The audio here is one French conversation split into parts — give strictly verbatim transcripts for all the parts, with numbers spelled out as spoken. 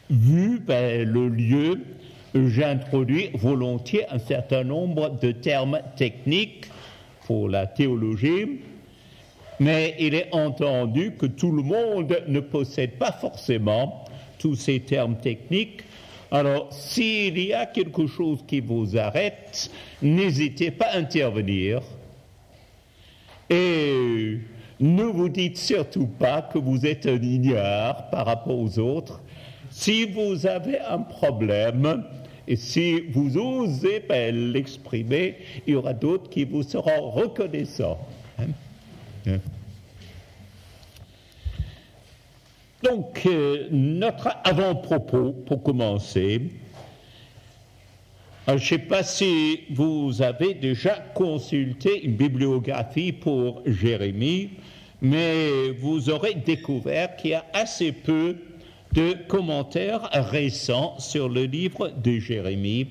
vu ben, le lieu, j'introduis volontiers un certain nombre de termes techniques pour la théologie, mais il est entendu que tout le monde ne possède pas forcément tous ces termes techniques. Alors, s'il y a quelque chose qui vous arrête, n'hésitez pas à intervenir. Et ne vous dites surtout pas que vous êtes un ignare par rapport aux autres. Si vous avez un problème, et si vous osez ben, l'exprimer, il y aura d'autres qui vous seront reconnaissants. Hein? Hein? Donc, euh, notre avant-propos, pour commencer, alors, je ne sais pas si vous avez déjà consulté une bibliographie pour Jérémie, mais vous aurez découvert qu'il y a assez peu de commentaires récents sur le livre de Jérémie.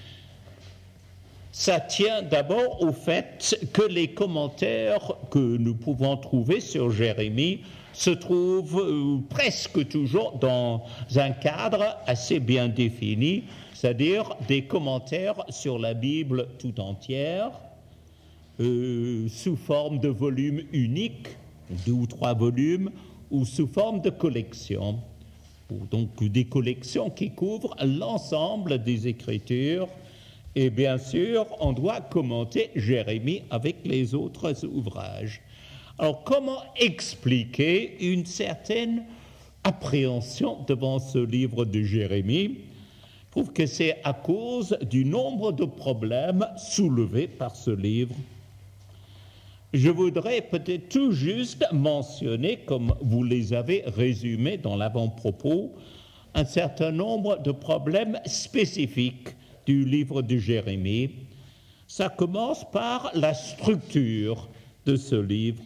Ça tient d'abord au fait que les commentaires que nous pouvons trouver sur Jérémie se trouvent euh, presque toujours dans un cadre assez bien défini, c'est-à-dire des commentaires sur la Bible tout entière, euh, sous forme de volumes uniques, deux ou trois volumes, ou sous forme de collections. Donc des collections qui couvrent l'ensemble des Écritures. Et bien sûr, on doit commenter Jérémie avec les autres ouvrages. Alors, comment expliquer une certaine appréhension devant ce livre de Jérémie? Je trouve que c'est à cause du nombre de problèmes soulevés par ce livre. Je voudrais peut-être tout juste mentionner, comme vous les avez résumés dans l'avant-propos, un certain nombre de problèmes spécifiques du livre de Jérémie. Ça commence par la structure de ce livre.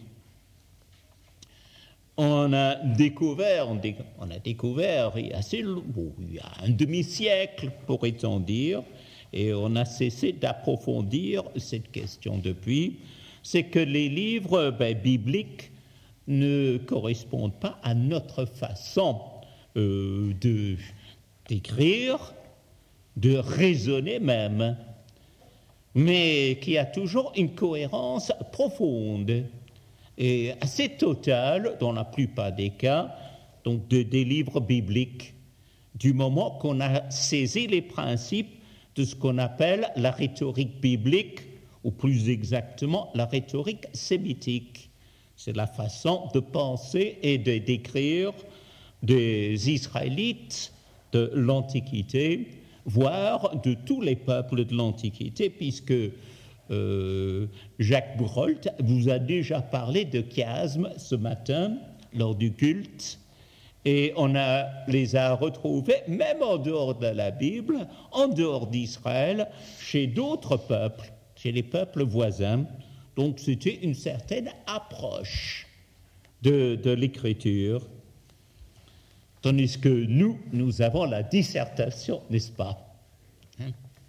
On a découvert, on, dé, on a découvert il y a, assez, bon, il y a un demi-siècle, pourrait-on dire, et on a cessé d'approfondir cette question depuis, c'est que les livres ben, bibliques ne correspondent pas à notre façon euh, de, d'écrire, de raisonner même, mais qu'il y a toujours une cohérence profonde et assez totale dans la plupart des cas, donc de, des livres bibliques, du moment qu'on a saisi les principes de ce qu'on appelle la rhétorique biblique, ou plus exactement la rhétorique sémitique. C'est la façon de penser et de décrire des Israélites de l'Antiquité, voire de tous les peuples de l'Antiquité, puisque euh, Jacques Bourholt vous a déjà parlé de chiasme ce matin lors du culte, et on a, les a retrouvés, même en dehors de la Bible, en dehors d'Israël, chez d'autres peuples, chez les peuples voisins. Donc c'était une certaine approche de, de l'écriture. Tandis que nous, nous avons la dissertation, n'est-ce pas? Hein?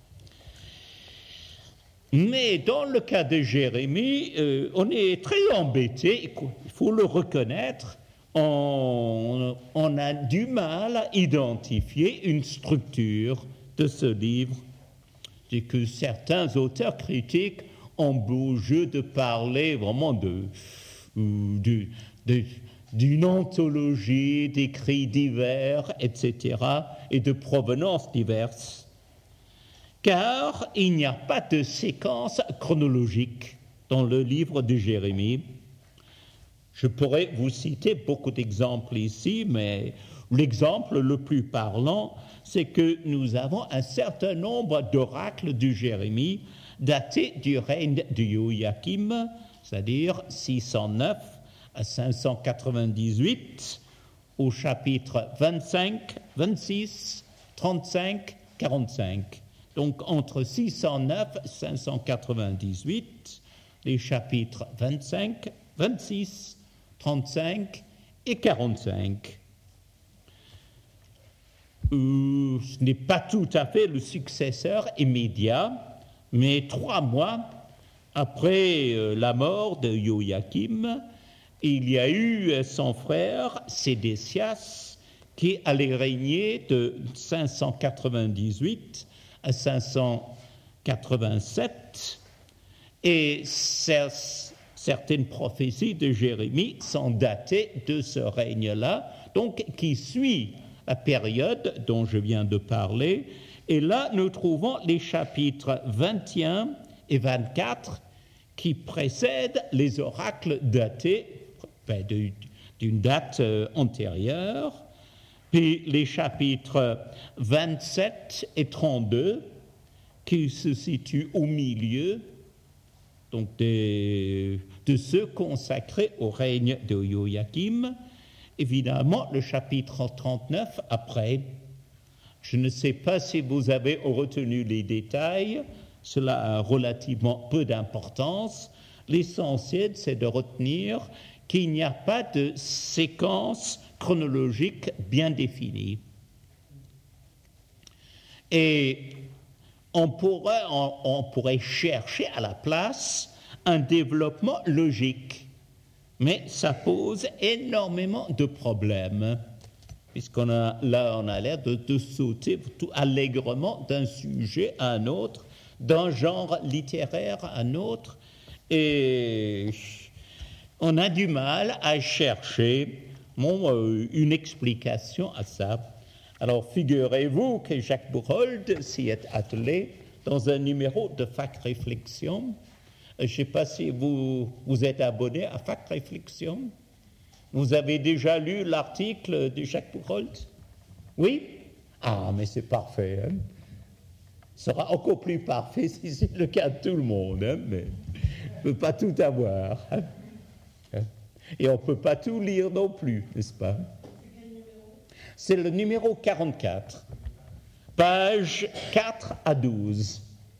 Mais dans le cas de Jérémie, euh, on est très embêté, il faut le reconnaître, on, on a du mal à identifier une structure de ce livre. C'est que certains auteurs critiques ont beau jeu de parler vraiment de... de, de d'une anthologie d'écrits divers, et cetera, et de provenances diverses. Car il n'y a pas de séquence chronologique dans le livre de Jérémie. Je pourrais vous citer beaucoup d'exemples ici, mais l'exemple le plus parlant, c'est que nous avons un certain nombre d'oracles de Jérémie datés du règne de Joachim, c'est-à-dire six cent neuf à cinq cent quatre-vingt-dix-huit, au chapitre vingt-cinq, vingt-six, trente-cinq, quarante-cinq. Donc entre six cent neuf et cinq cent quatre-vingt-dix-huit, les chapitres vingt-cinq, vingt-six, trente-cinq et quarante-cinq. Euh, ce n'est pas tout à fait le successeur immédiat, mais trois mois après euh, la mort de Joachim, il y a eu son frère Sédécias qui allait régner de cinq cent quatre-vingt-dix-huit à cinq cent quatre-vingt-sept, et certaines prophéties de Jérémie sont datées de ce règne-là, donc qui suit la période dont je viens de parler. Et là, nous trouvons les chapitres vingt et un et vingt-quatre qui précèdent les oracles datés ben, de, d'une date euh, antérieure, puis les chapitres vingt-sept et trente-deux qui se situent au milieu donc des, de ceux consacrés au règne de Joachim. Évidemment, le chapitre trente-neuf après. Je ne sais pas si vous avez retenu les détails, cela a relativement peu d'importance. L'essentiel, c'est de retenir qu'il n'y a pas de séquence chronologique bien définie. Et on pourrait, on, on pourrait chercher à la place un développement logique, mais ça pose énormément de problèmes, puisqu'on a, là, on a l'air de, de sauter tout allègrement d'un sujet à un autre, d'un genre littéraire à un autre, et on a du mal à chercher bon, euh, une explication à ça. Alors, figurez-vous que Jacques Bourgold s'y est attelé dans un numéro de Fac Réflexion. Je ne sais pas si vous, vous êtes abonné à Fac Réflexion. Vous avez déjà lu l'article de Jacques Bourgold? Oui? Ah, mais c'est parfait. Hein? Ce sera encore plus parfait si c'est le cas de tout le monde, hein? Mais on ne peut pas tout avoir. Hein? Et on ne peut pas tout lire non plus, n'est-ce pas? C'est le numéro quarante-quatre, pages quatre à douze.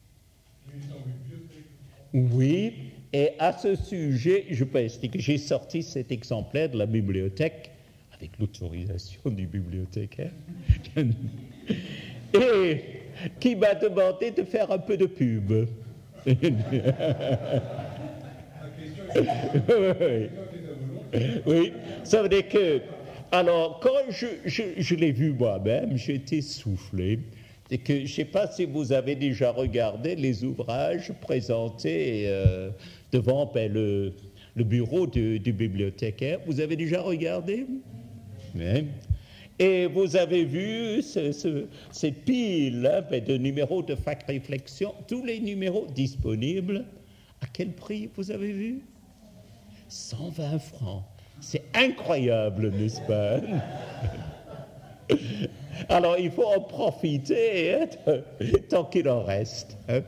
Oui, et à ce sujet, je peux expliquer que j'ai sorti cet exemplaire de la bibliothèque avec l'autorisation du bibliothécaire et qui m'a demandé de faire un peu de pub. oui. Oui, ça veut dire que, alors, quand je, je, je l'ai vu moi-même, j'ai été soufflé. Et que je ne sais pas si vous avez déjà regardé les ouvrages présentés euh, devant ben, le, le bureau du, du bibliothécaire. Vous avez déjà regardé? Oui. Et vous avez vu ce, ce, cette pile hein, ben, de numéros de Fac Réflexion, tous les numéros disponibles. À quel prix vous avez vu? cent vingt francs. C'est incroyable, n'est-ce pas? Alors, il faut en profiter hein, tant qu'il en reste. Hein?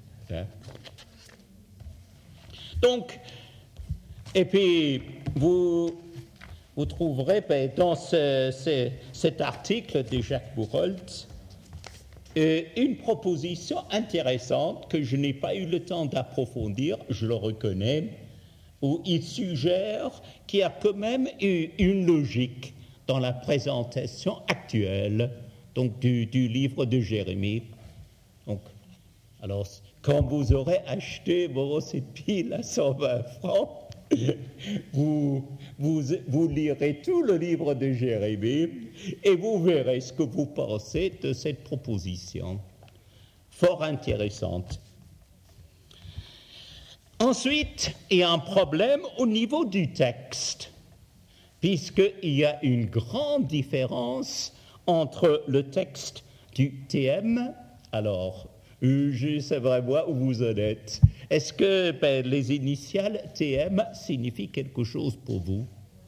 Donc, et puis, vous, vous trouverez ben, dans ce, ce, cet article de Jacques Bourgold euh, une proposition intéressante que je n'ai pas eu le temps d'approfondir, je le reconnais, où il suggère qu'il y a quand même une logique dans la présentation actuelle donc du, du livre de Jérémie. Donc, alors, quand vous aurez acheté bon, cette pile à cent vingt francs, vous, vous, vous lirez tout le livre de Jérémie et vous verrez ce que vous pensez de cette proposition. Fort intéressante. Ensuite, il y a un problème au niveau du texte, puisqu'il y a une grande différence entre le texte du T M. Alors, je sais vraiment où vous en êtes. Est-ce que ben, les initiales T M signifient quelque chose pour vous?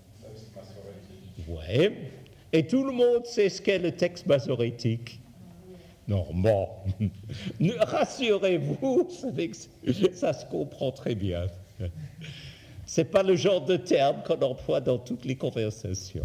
Oui. Et tout le monde sait ce qu'est le texte masorétique? Non, bon. Rassurez-vous, ça se comprend très bien. Ce n'est pas le genre de terme qu'on emploie dans toutes les conversations.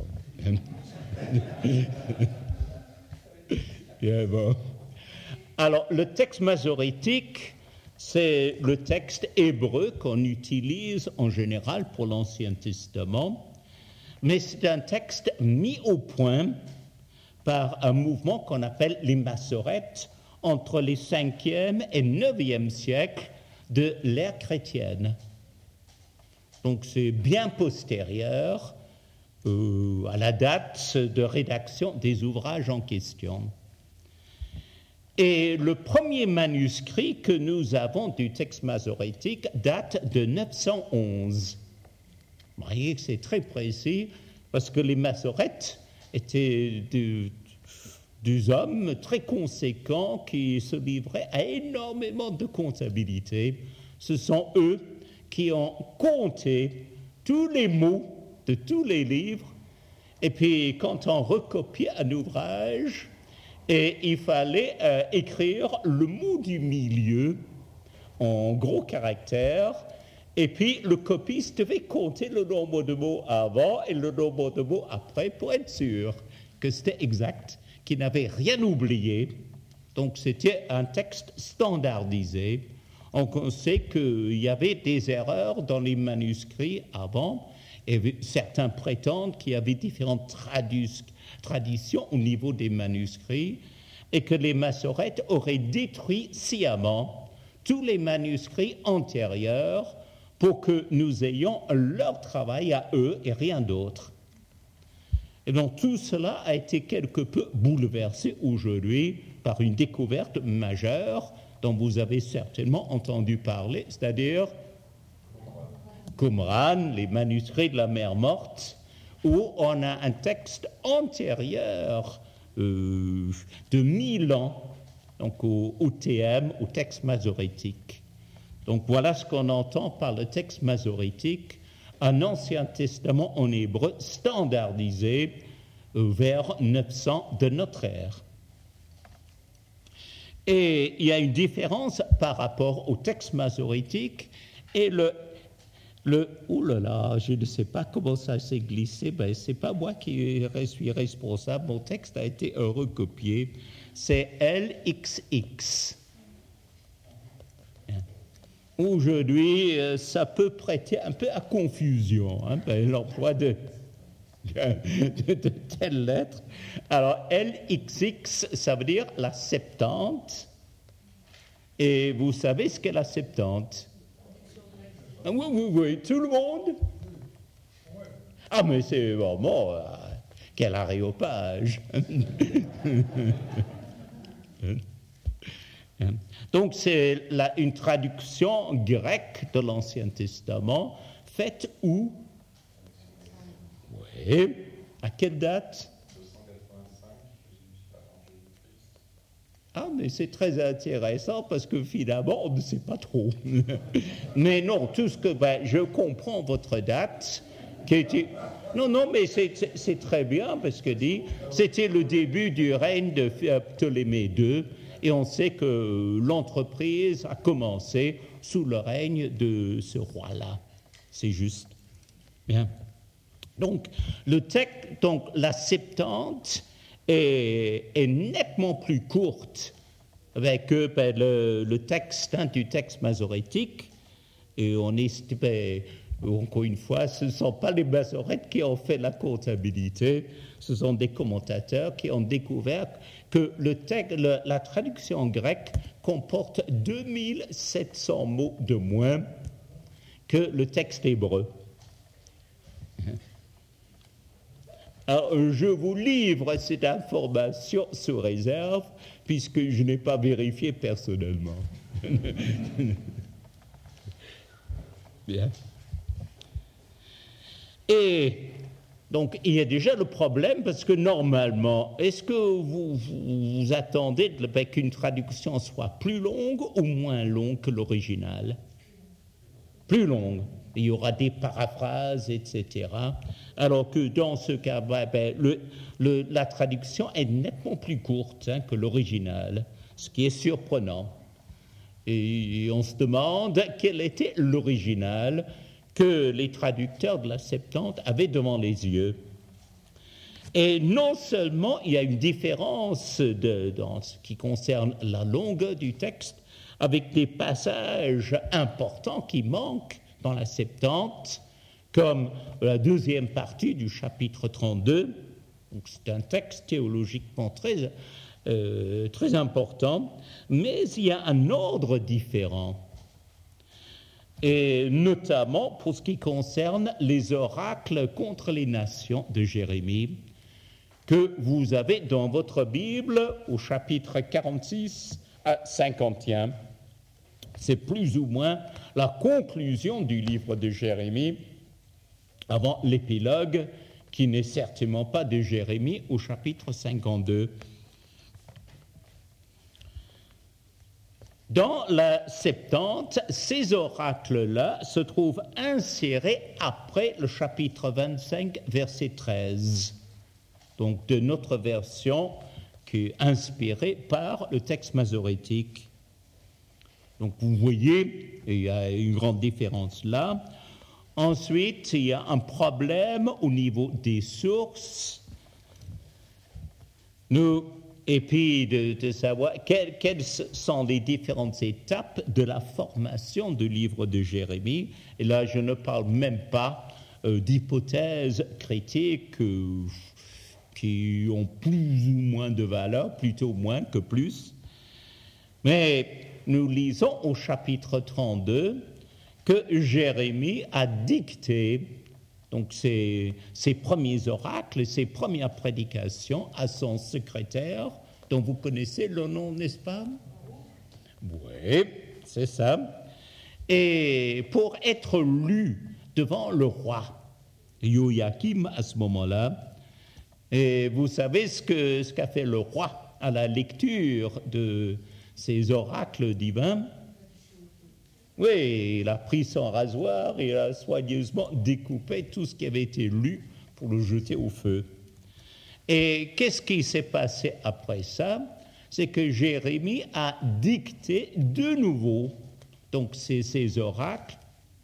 Bien bon. Alors, le texte masorétique, c'est le texte hébreu qu'on utilise en général pour l'Ancien Testament, mais c'est un texte mis au point par un mouvement qu'on appelle les Massorètes entre les cinquième et neuvième siècles de l'ère chrétienne. Donc c'est bien postérieur euh, à la date de rédaction des ouvrages en question. Et le premier manuscrit que nous avons du texte masorétique date de neuf cent onze. Vous voyez que c'est très précis, parce que les Masorètes étaient des, des hommes très conséquents qui se livraient à énormément de comptabilité. Ce sont eux qui ont compté tous les mots de tous les livres, et puis quand on recopiait un ouvrage, et il fallait euh, écrire le mot du milieu en gros caractères, et puis le copiste devait compter le nombre de mots avant et le nombre de mots après pour être sûr que c'était exact, qu'il n'avait rien oublié. Donc c'était un texte standardisé. On sait qu'il y avait des erreurs dans les manuscrits avant, et certains prétendent qu'il y avait différentes tradu- traditions au niveau des manuscrits, et que les Masorètes auraient détruit sciemment tous les manuscrits antérieurs pour que nous ayons leur travail à eux et rien d'autre. Et donc tout cela a été quelque peu bouleversé aujourd'hui par une découverte majeure dont vous avez certainement entendu parler, c'est-à-dire Qumran, les manuscrits de la mer Morte, où on a un texte antérieur euh, de mille ans, donc au, au T M, au texte masorétique. Donc voilà ce qu'on entend par le texte masorétique, un Ancien Testament en hébreu standardisé euh, vers neuf cents de notre ère. Et il y a une différence par rapport au texte masorétique et le Le, oh là là, je ne sais pas comment ça s'est glissé, ben, ce n'est pas moi qui suis responsable, mon texte a été recopié, c'est L X X. Aujourd'hui, ça peut prêter un peu à confusion, hein, ben, l'emploi de, de, de telles lettres. Alors, L X X, ça veut dire la Septante, et vous savez ce qu'est la Septante? Oui, oui, oui, tout le monde. Ah, mais c'est vraiment... Euh, quel aréopage. Donc, c'est la, une traduction grecque de l'Ancien Testament, faite où? Oui. À quelle date? Ah, mais c'est très intéressant parce que finalement, on ne sait pas trop. Mais non, tout ce que... Ben, je comprends votre date qui était... Non, non, mais c'est, c'est, c'est très bien parce que dit, c'était le début du règne de Ptolémée deux et on sait que l'entreprise a commencé sous le règne de ce roi-là. C'est juste. Bien. Donc, le texte, donc la Septante... Est, est nettement plus courte avec euh, ben, le, le texte hein, du texte masorétique. Et on est, ben, encore une fois, ce ne sont pas les Masorètes qui ont fait la comptabilité, ce sont des commentateurs qui ont découvert que le texte, le, la traduction grecque comporte deux mille sept cents mots de moins que le texte hébreu. Alors, je vous livre cette information sous réserve, puisque je n'ai pas vérifié personnellement. Bien. Et donc, il y a déjà le problème, parce que normalement, est-ce que vous vous, vous attendez qu'une traduction soit plus longue ou moins longue que l'original? Plus longue. Il y aura des paraphrases, et cetera. Alors que dans ce cas, ben, le, le, la traduction est nettement plus courte hein, que l'original, ce qui est surprenant. Et on se demande quel était l'original que les traducteurs de la Septante avaient devant les yeux. Et non seulement il y a une différence de, dans ce qui concerne la longueur du texte, avec des passages importants qui manquent dans la Septante, comme la deuxième partie du chapitre trente-deux. Donc c'est un texte théologiquement très, euh, très important, mais il y a un ordre différent. et notamment pour ce qui concerne les oracles contre les nations de Jérémie, que vous avez dans votre Bible au chapitre quarante-six à cinquante et un. C'est plus ou moins la conclusion du livre de Jérémie avant l'épilogue, qui n'est certainement pas de Jérémie, au chapitre cinquante-deux. Dans la Septante, ces oracles-là se trouvent insérés après le chapitre vingt-cinq, verset treize. Donc de notre version qui est inspirée par le texte masorétique. Donc vous voyez, il y a une grande différence là. Ensuite, il y a un problème au niveau des sources. Nous, et puis de, de savoir quelles, quelles sont les différentes étapes de la formation du livre de Jérémie. Et là, je ne parle même pas euh, d'hypothèses critiques euh, qui ont plus ou moins de valeur, plutôt moins que plus. Mais nous lisons au chapitre trente-deux que Jérémie a dicté donc ses, ses premiers oracles, ses premières prédications à son secrétaire, dont vous connaissez le nom, n'est-ce pas? Oui, c'est ça. Et pour être lu devant le roi Joachim à ce moment-là, et vous savez ce, que, ce qu'a fait le roi à la lecture de ces oracles divins? Oui, il a pris son rasoir et il a soigneusement découpé tout ce qui avait été lu pour le jeter au feu. Et qu'est-ce qui s'est passé après ça? C'est que Jérémie a dicté de nouveau donc ces, ces oracles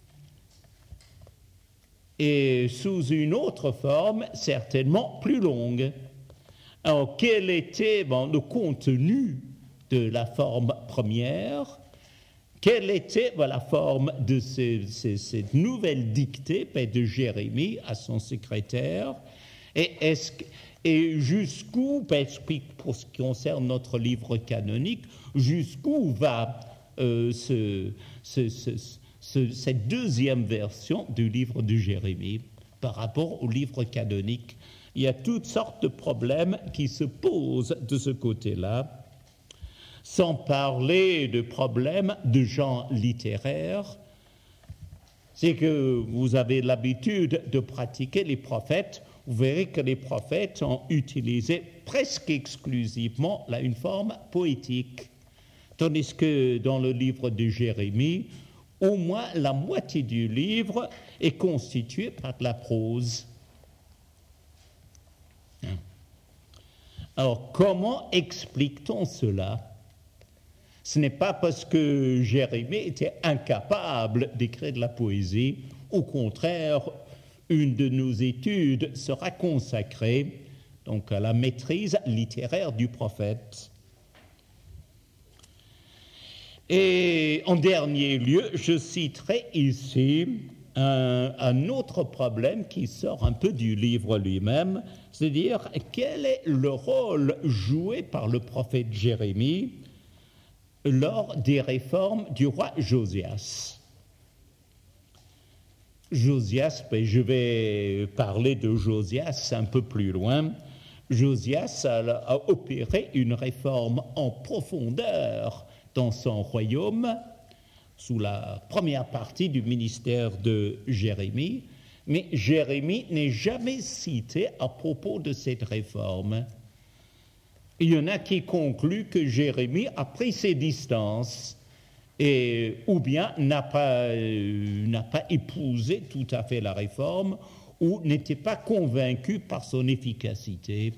et sous une autre forme, certainement plus longue. Alors, quel était bon, le contenu de la forme première? Quelle était ben, la forme de ces, ces, cette nouvelle dictée ben, de Jérémie à son secrétaire? Et, est-ce, et jusqu'où, ben, pour ce qui concerne notre livre canonique, jusqu'où va euh, ce, ce, ce, ce, cette deuxième version du livre de Jérémie par rapport au livre canonique? Il y a toutes sortes de problèmes qui se posent de ce côté-là. Sans parler de problèmes de genre littéraire, c'est que vous avez l'habitude de pratiquer les prophètes, vous verrez que les prophètes ont utilisé presque exclusivement là, une forme poétique, tandis que dans le livre de Jérémie, au moins la moitié du livre est constituée par de la prose. Alors, comment explique-t-on cela? Ce n'est pas parce que Jérémie était incapable d'écrire de la poésie. Au contraire, une de nos études sera consacrée donc, à la maîtrise littéraire du prophète. Et en dernier lieu, je citerai ici un, un autre problème qui sort un peu du livre lui-même, c'est-à-dire quel est le rôle joué par le prophète Jérémie lors des réformes du roi Josias. Josias, ben je vais parler de Josias un peu plus loin. Josias a, a opéré une réforme en profondeur dans son royaume, sous la première partie du ministère de Jérémie, mais Jérémie n'est jamais cité à propos de cette réforme. Il y en a qui concluent que Jérémie a pris ses distances et, ou bien n'a pas, euh, n'a pas épousé tout à fait la réforme ou n'était pas convaincu par son efficacité.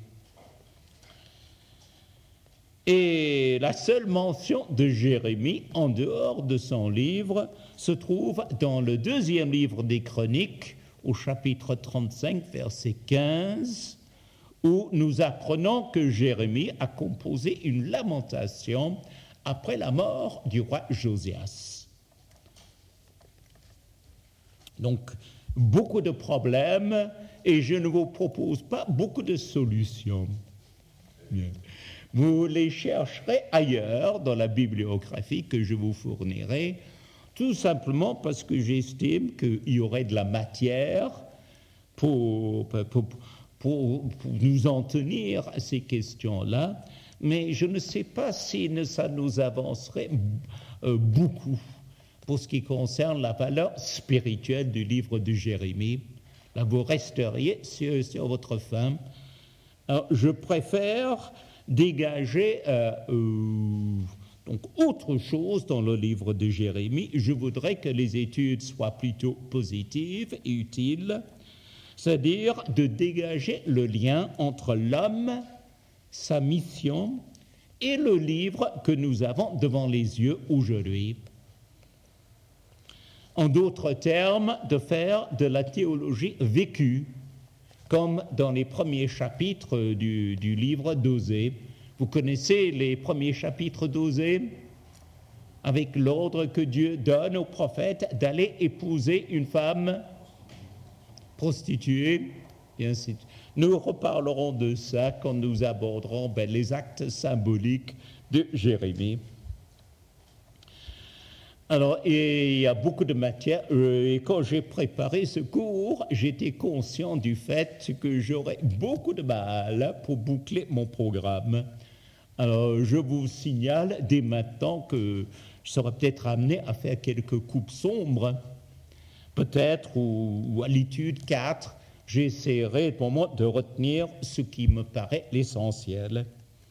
Et la seule mention de Jérémie, en dehors de son livre, se trouve dans le deuxième livre des Chroniques, au chapitre trente-cinq, verset quinze, où nous apprenons que Jérémie a composé une lamentation après la mort du roi Josias. Donc, beaucoup de problèmes, et je ne vous propose pas beaucoup de solutions. Bien. Vous les chercherez ailleurs, dans la bibliographie que je vous fournirai, tout simplement parce que j'estime qu'il y aurait de la matière pour, pour, pour, pour nous en tenir à ces questions-là, mais je ne sais pas si ça nous avancerait beaucoup pour ce qui concerne la valeur spirituelle du livre de Jérémie. Là, vous resteriez sur, sur votre faim. Alors, je préfère dégager euh, euh, donc autre chose dans le livre de Jérémie. Je voudrais que les études soient plutôt positives et utiles, c'est-à-dire de dégager le lien entre l'homme, sa mission et le livre que nous avons devant les yeux aujourd'hui. En d'autres termes, de faire de la théologie vécue, comme dans les premiers chapitres du, du livre d'Osée. Vous connaissez les premiers chapitres d'Osée, avec l'ordre que Dieu donne au prophète d'aller épouser une femme prostituée, et ainsi de suite. Nous reparlerons de ça quand nous aborderons ben, les actes symboliques de Jérémie. Alors, et il y a beaucoup de matière, et quand j'ai préparé ce cours, j'étais conscient du fait que j'aurais beaucoup de mal pour boucler mon programme. Alors, je vous signale dès maintenant que je serai peut-être amené à faire quelques coupes sombres, peut-être, ou, ou à l'étude quatre, j'essaierai pour moi de retenir ce qui me paraît l'essentiel.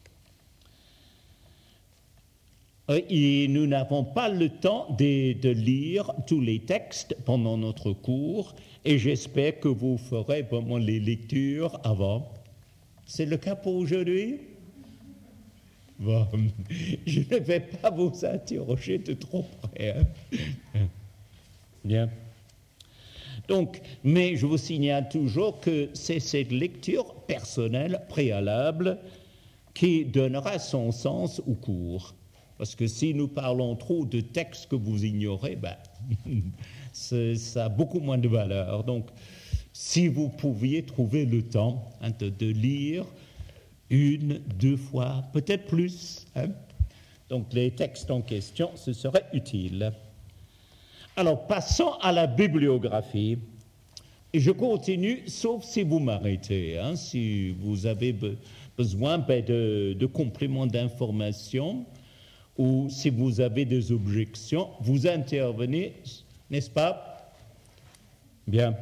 Et nous n'avons pas le temps de, de lire tous les textes pendant notre cours, et j'espère que vous ferez vraiment les lectures avant. C'est le cas pour aujourd'hui? Bon, je ne vais pas vous interroger de trop près. Hein? Bien. Donc, mais je vous signale toujours que c'est cette lecture personnelle préalable qui donnera son sens au cours. Parce que si nous parlons trop de textes que vous ignorez, ben, ça a beaucoup moins de valeur. Donc, si vous pouviez trouver le temps hein, de, de lire une, deux fois, peut-être plus, hein, donc les textes en question, ce serait utile. Alors, passons à la bibliographie. Et je continue, sauf si vous m'arrêtez, hein, si vous avez be- besoin ben, de, de compléments d'information, ou si vous avez des objections, vous intervenez, n'est-ce pas? Bien.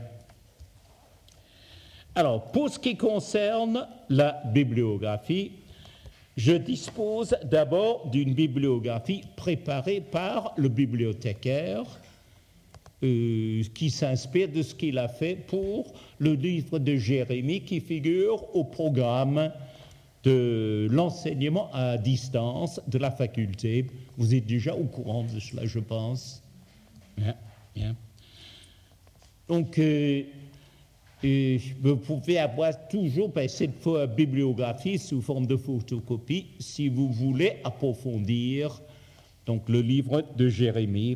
Alors, pour ce qui concerne la bibliographie, je dispose d'abord d'une bibliographie préparée par le bibliothécaire euh, qui s'inspire de ce qu'il a fait pour le livre de Jérémie qui figure au programme de l'enseignement à distance de la faculté. Vous êtes déjà au courant de cela, je pense. Bien, bien. Donc, euh, euh, vous pouvez avoir toujours ben, cette bibliographie sous forme de photocopie si vous voulez approfondir donc, le livre de Jérémie.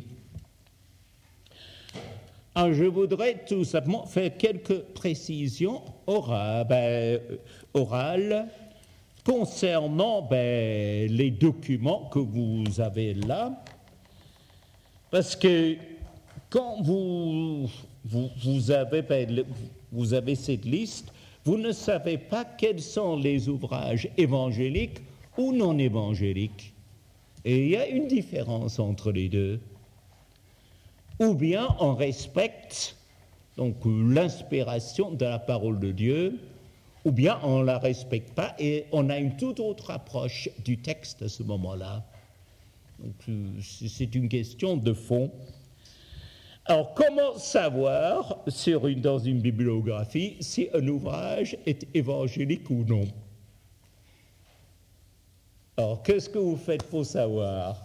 Alors, je voudrais tout simplement faire quelques précisions orales, ben, orales concernant ben, les documents que vous avez là, parce que quand vous, vous, vous, avez, ben, le, vous avez cette liste, vous ne savez pas quels sont les ouvrages évangéliques ou non évangéliques. Et il y a une différence entre les deux. Ou bien on respecte donc, l'inspiration de la parole de Dieu, ou bien on ne la respecte pas et on a une toute autre approche du texte à ce moment-là. Donc, c'est une question de fond. Alors, comment savoir sur une, dans une bibliographie si un ouvrage est évangélique ou non? Alors, qu'est-ce que vous faites pour savoir?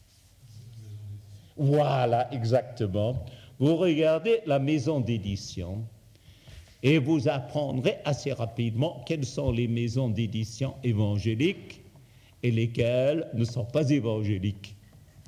Voilà, exactement. Vous regardez la maison d'édition. Et vous apprendrez assez rapidement quelles sont les maisons d'édition évangéliques et lesquelles ne sont pas évangéliques.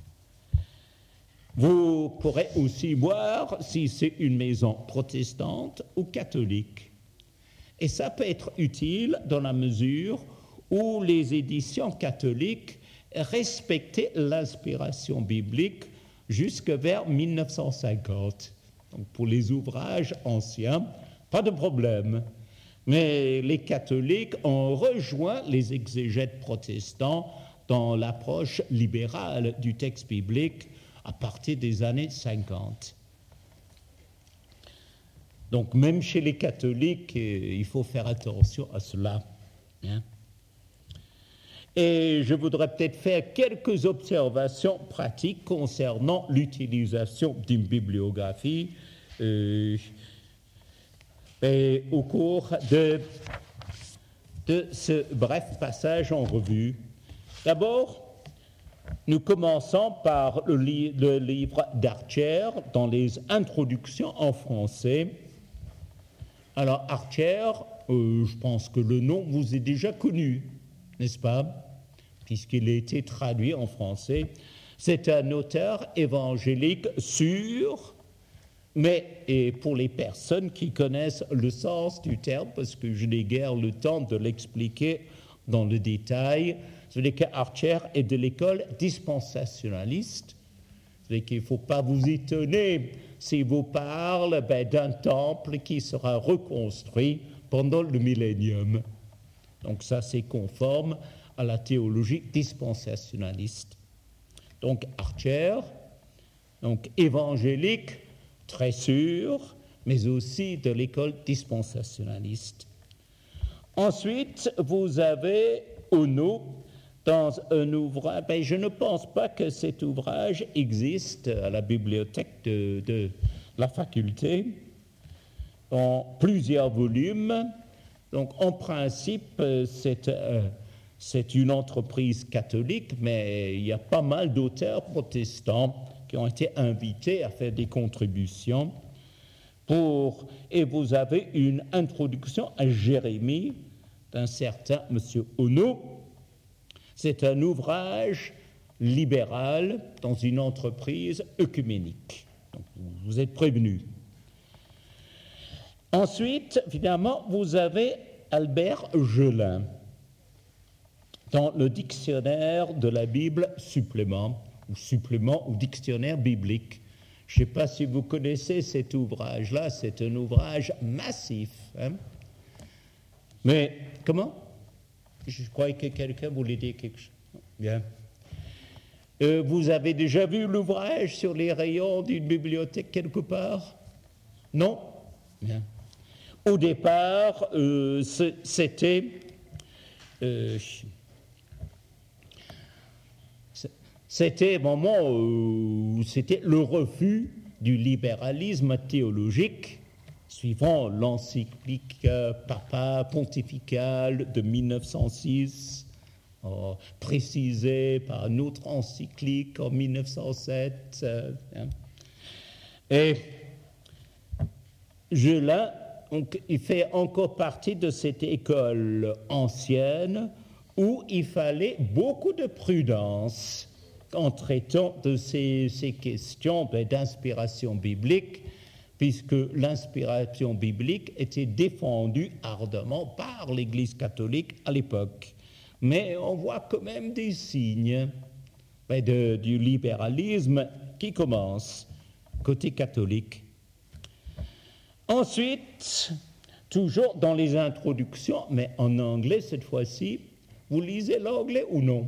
Vous pourrez aussi voir si c'est une maison protestante ou catholique. Et ça peut être utile dans la mesure où les éditions catholiques respectaient l'inspiration biblique jusque vers mille neuf cent cinquante. Donc pour les ouvrages anciens, pas de problème. Mais les catholiques ont rejoint les exégètes protestants dans l'approche libérale du texte biblique à partir des années cinquante. Donc même chez les catholiques, il faut faire attention à cela. Hein. Et je voudrais peut-être faire quelques observations pratiques concernant l'utilisation d'une bibliographie euh, et au cours de, de ce bref passage en revue. D'abord, nous commençons par le, li- le livre d'Archer dans les introductions en français. Alors Archer, euh, je pense que le nom vous est déjà connu, n'est-ce pas ? Puisqu'il a été traduit en français. C'est un auteur évangélique sûr, mais et pour les personnes qui connaissent le sens du terme, parce que je n'ai guère le temps de l'expliquer dans le détail, c'est qu'Archer est de l'école dispensationaliste. C'est qu'il ne faut pas vous étonner s'il vous parle ben, d'un temple qui sera reconstruit pendant le millénium. Donc ça, c'est conforme à la théologie dispensationaliste. Donc Archer, donc évangélique, très sûr, mais aussi de l'école dispensationaliste. Ensuite, vous avez Ono dans un ouvrage, ben, je ne pense pas que cet ouvrage existe à la bibliothèque de, de la faculté, en plusieurs volumes. Donc en principe, c'est... Euh, C'est une entreprise catholique, mais il y a pas mal d'auteurs protestants qui ont été invités à faire des contributions. Pour, et vous avez une introduction à Jérémie d'un certain M. Ono. C'est un ouvrage libéral dans une entreprise œcuménique. Donc, vous êtes prévenus. Ensuite, finalement, vous avez Albert Gelin dans le dictionnaire de la Bible supplément, ou supplément ou dictionnaire biblique. Je ne sais pas si vous connaissez cet ouvrage-là, c'est un ouvrage massif. Hein? Mais, comment? Je croyais que quelqu'un voulait dire quelque chose. Bien. Euh, vous avez déjà vu l'ouvrage sur les rayons d'une bibliothèque quelque part? Non? Bien. Au départ, euh, c'était... Euh, C'était un moment où c'était le refus du libéralisme théologique, suivant l'encyclique euh, Papa pontificale de mille neuf cent six, euh, précisée par une autre encyclique en mille neuf cent sept. Euh, hein. Et Gelin, donc, il fait encore partie de cette école ancienne où il fallait beaucoup de prudence en traitant de ces, ces questions ben, d'inspiration biblique, puisque l'inspiration biblique était défendue ardemment par l'Église catholique à l'époque. Mais on voit quand même des signes ben, de, du libéralisme qui commence côté catholique. Ensuite, toujours dans les introductions, mais en anglais cette fois-ci, vous lisez l'anglais ou non?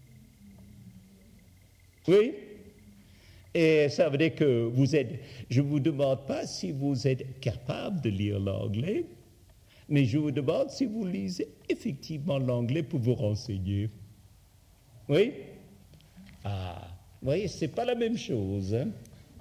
Oui? Et ça veut dire que vous êtes... Je ne vous demande pas si vous êtes capable de lire l'anglais, mais je vous demande si vous lisez effectivement l'anglais pour vous renseigner. Oui? Ah, vous voyez, ce n'est pas la même chose. Hein?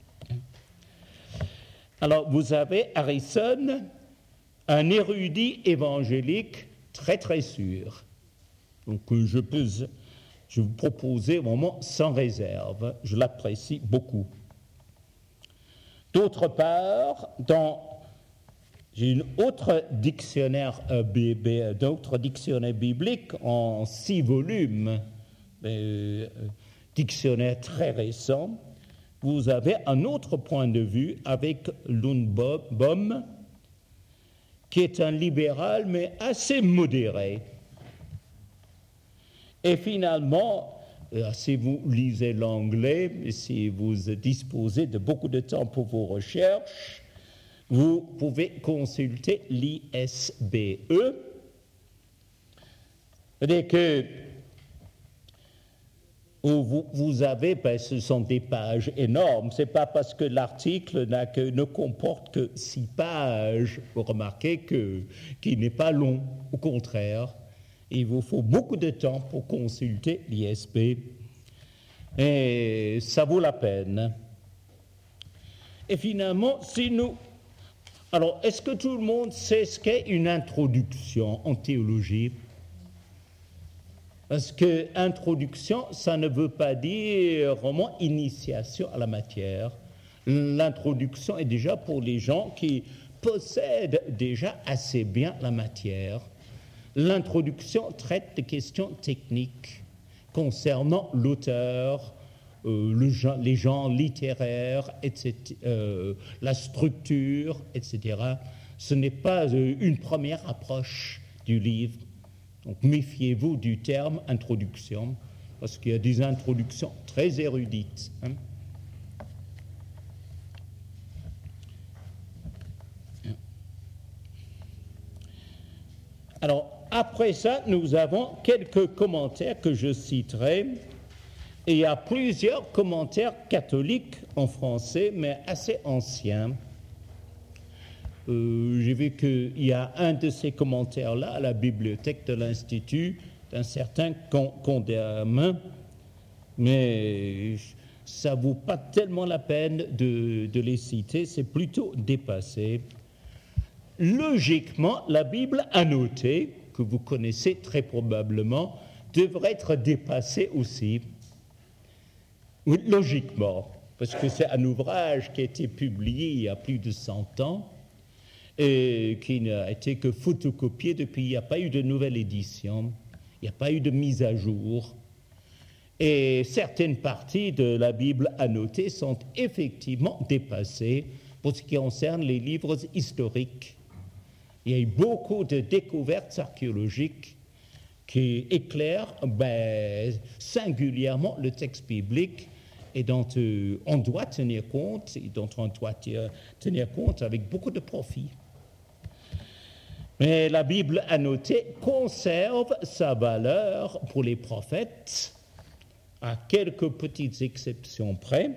Alors, vous avez Harrison, un érudit évangélique très, très sûr. Donc, je peux... Je vous proposer vraiment sans réserve. Je l'apprécie beaucoup. D'autre part, dans j'ai une autre dictionnaire, euh, b, b, d'autres dictionnaires bibliques en six volumes, euh, dictionnaire très récent. Vous avez un autre point de vue avec Lundbom, qui est un libéral mais assez modéré. Et finalement, Euh, si vous lisez l'anglais, si vous disposez de beaucoup de temps pour vos recherches, vous pouvez consulter l'I S B E. C'est-à-dire que vous, vous avez, ben, ce sont des pages énormes. Ce n'est pas parce que l'article n'a que, ne comporte que six pages. Vous remarquez que, qu'il n'est pas long. Au contraire, il vous faut beaucoup de temps pour consulter l'I S B. Et ça vaut la peine. Et finalement, si nous... Alors, est-ce que tout le monde sait ce qu'est une introduction en théologie? Parce que introduction, ça ne veut pas dire vraiment initiation à la matière. L'introduction est déjà pour les gens qui possèdent déjà assez bien la matière. L'introduction traite de questions techniques concernant l'auteur, euh, le genre, les genres littéraires, et cetera, euh, la structure, et cetera. Ce n'est pas euh, une première approche du livre. Donc méfiez-vous du terme introduction, parce qu'il y a des introductions très érudites. Hein. Alors, après ça, nous avons quelques commentaires que je citerai. Et il y a plusieurs commentaires catholiques en français, mais assez anciens. Euh, j'ai vu qu'il y a un de ces commentaires-là à la bibliothèque de l'Institut d'un certain Condamine, mais ça ne vaut pas tellement la peine de, de les citer, c'est plutôt dépassé. Logiquement, la Bible annotée, que vous connaissez très probablement, devrait être dépassée aussi. Oui, logiquement, parce que c'est un ouvrage qui a été publié il y a plus de cent ans, et qui n'a été que photocopié depuis. Il n'y a pas eu de nouvelle édition, il n'y a pas eu de mise à jour. Et certaines parties de la Bible annotée sont effectivement dépassées pour ce qui concerne les livres historiques. Il y a eu beaucoup de découvertes archéologiques qui éclairent ben, singulièrement le texte biblique et dont euh, on doit tenir compte, et dont on doit tenir compte avec beaucoup de profit. Mais la Bible annotée conserve sa valeur pour les prophètes, à quelques petites exceptions près.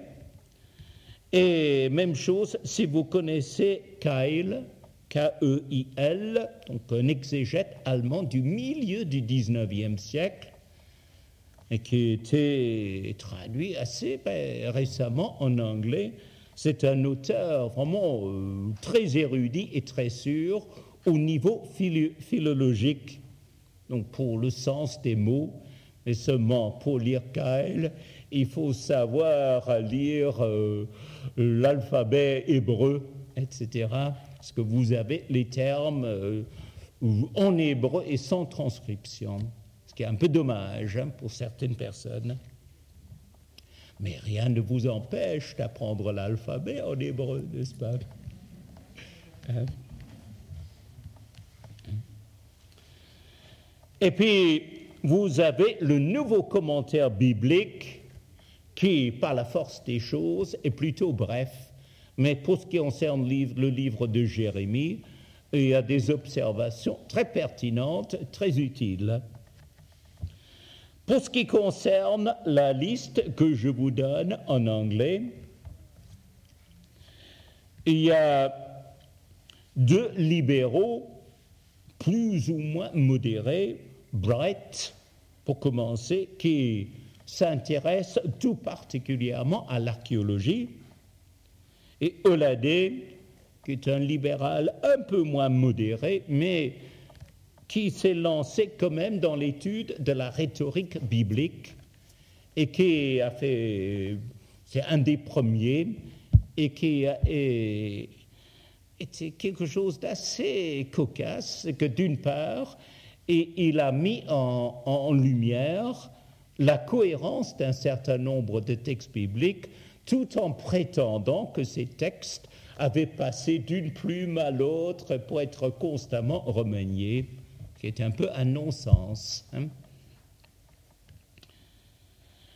Et même chose, si vous connaissez Keil, K E I L, donc un exégète allemand du milieu du dix-neuvième siècle, et qui a été traduit assez ben, récemment en anglais. C'est un auteur vraiment euh, très érudit et très sûr au niveau philo- philologique, donc pour le sens des mots, mais seulement pour lire Keil, il faut savoir lire euh, l'alphabet hébreu, et cetera, parce que vous avez les termes euh, en hébreu et sans transcription, ce qui est un peu dommage hein, pour certaines personnes. Mais rien ne vous empêche d'apprendre l'alphabet en hébreu, n'est-ce pas? Hein? Et puis, vous avez le nouveau commentaire biblique qui, par la force des choses, est plutôt bref, mais pour ce qui concerne le livre, le livre de Jérémie, il y a des observations très pertinentes, très utiles. Pour ce qui concerne la liste que je vous donne en anglais, il y a deux libéraux plus ou moins modérés, Bright, pour commencer, qui s'intéresse tout particulièrement à l'archéologie, et Holladé, qui est un libéral un peu moins modéré, mais qui s'est lancé quand même dans l'étude de la rhétorique biblique et qui a fait, c'est un des premiers, et qui a été quelque chose d'assez cocasse, que d'une part, et il a mis en, en lumière la cohérence d'un certain nombre de textes bibliques, tout en prétendant que ces textes avaient passé d'une plume à l'autre pour être constamment remaniés, qui est un peu un non-sens. Hein.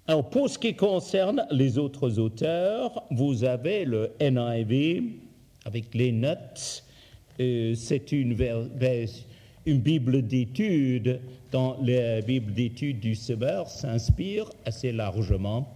Alors, pour ce qui concerne les autres auteurs, vous avez le N I V avec les notes. Euh, c'est une, une Bible d'études dont la Bible d'études du Semeur s'inspire assez largement.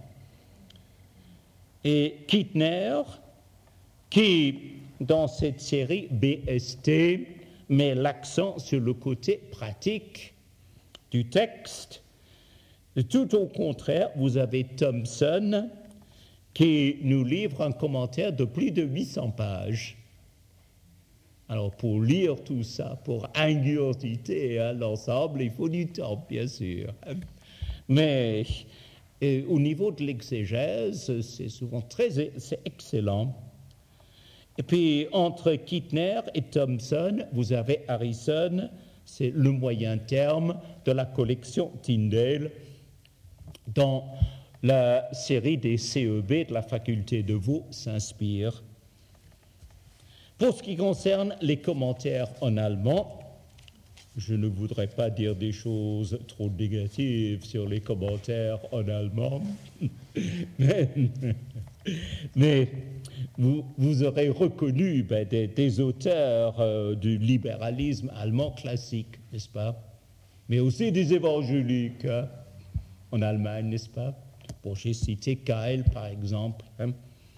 Et Kittner, qui, dans cette série B S T, met l'accent sur le côté pratique du texte. Tout au contraire, vous avez Thompson qui nous livre un commentaire de plus de huit cents pages. Alors, pour lire tout ça, pour ingurgiter hein, l'ensemble, il faut du temps, bien sûr. Mais euh, au niveau de l'exégèse, c'est souvent très c'est excellent. Et puis, entre Kittner et Thompson, vous avez Harrison, c'est le moyen terme de la collection Tyndale, dont la série des C E B de la faculté de Vaud s'inspire. Pour ce qui concerne les commentaires en allemand, je ne voudrais pas dire des choses trop négatives sur les commentaires en allemand, mais, mais vous, vous aurez reconnu ben, des, des auteurs euh, du libéralisme allemand classique, n'est-ce pas? Mais aussi des évangéliques, hein, en Allemagne, n'est-ce pas? Bon, j'ai cité Keil, par exemple. Hein.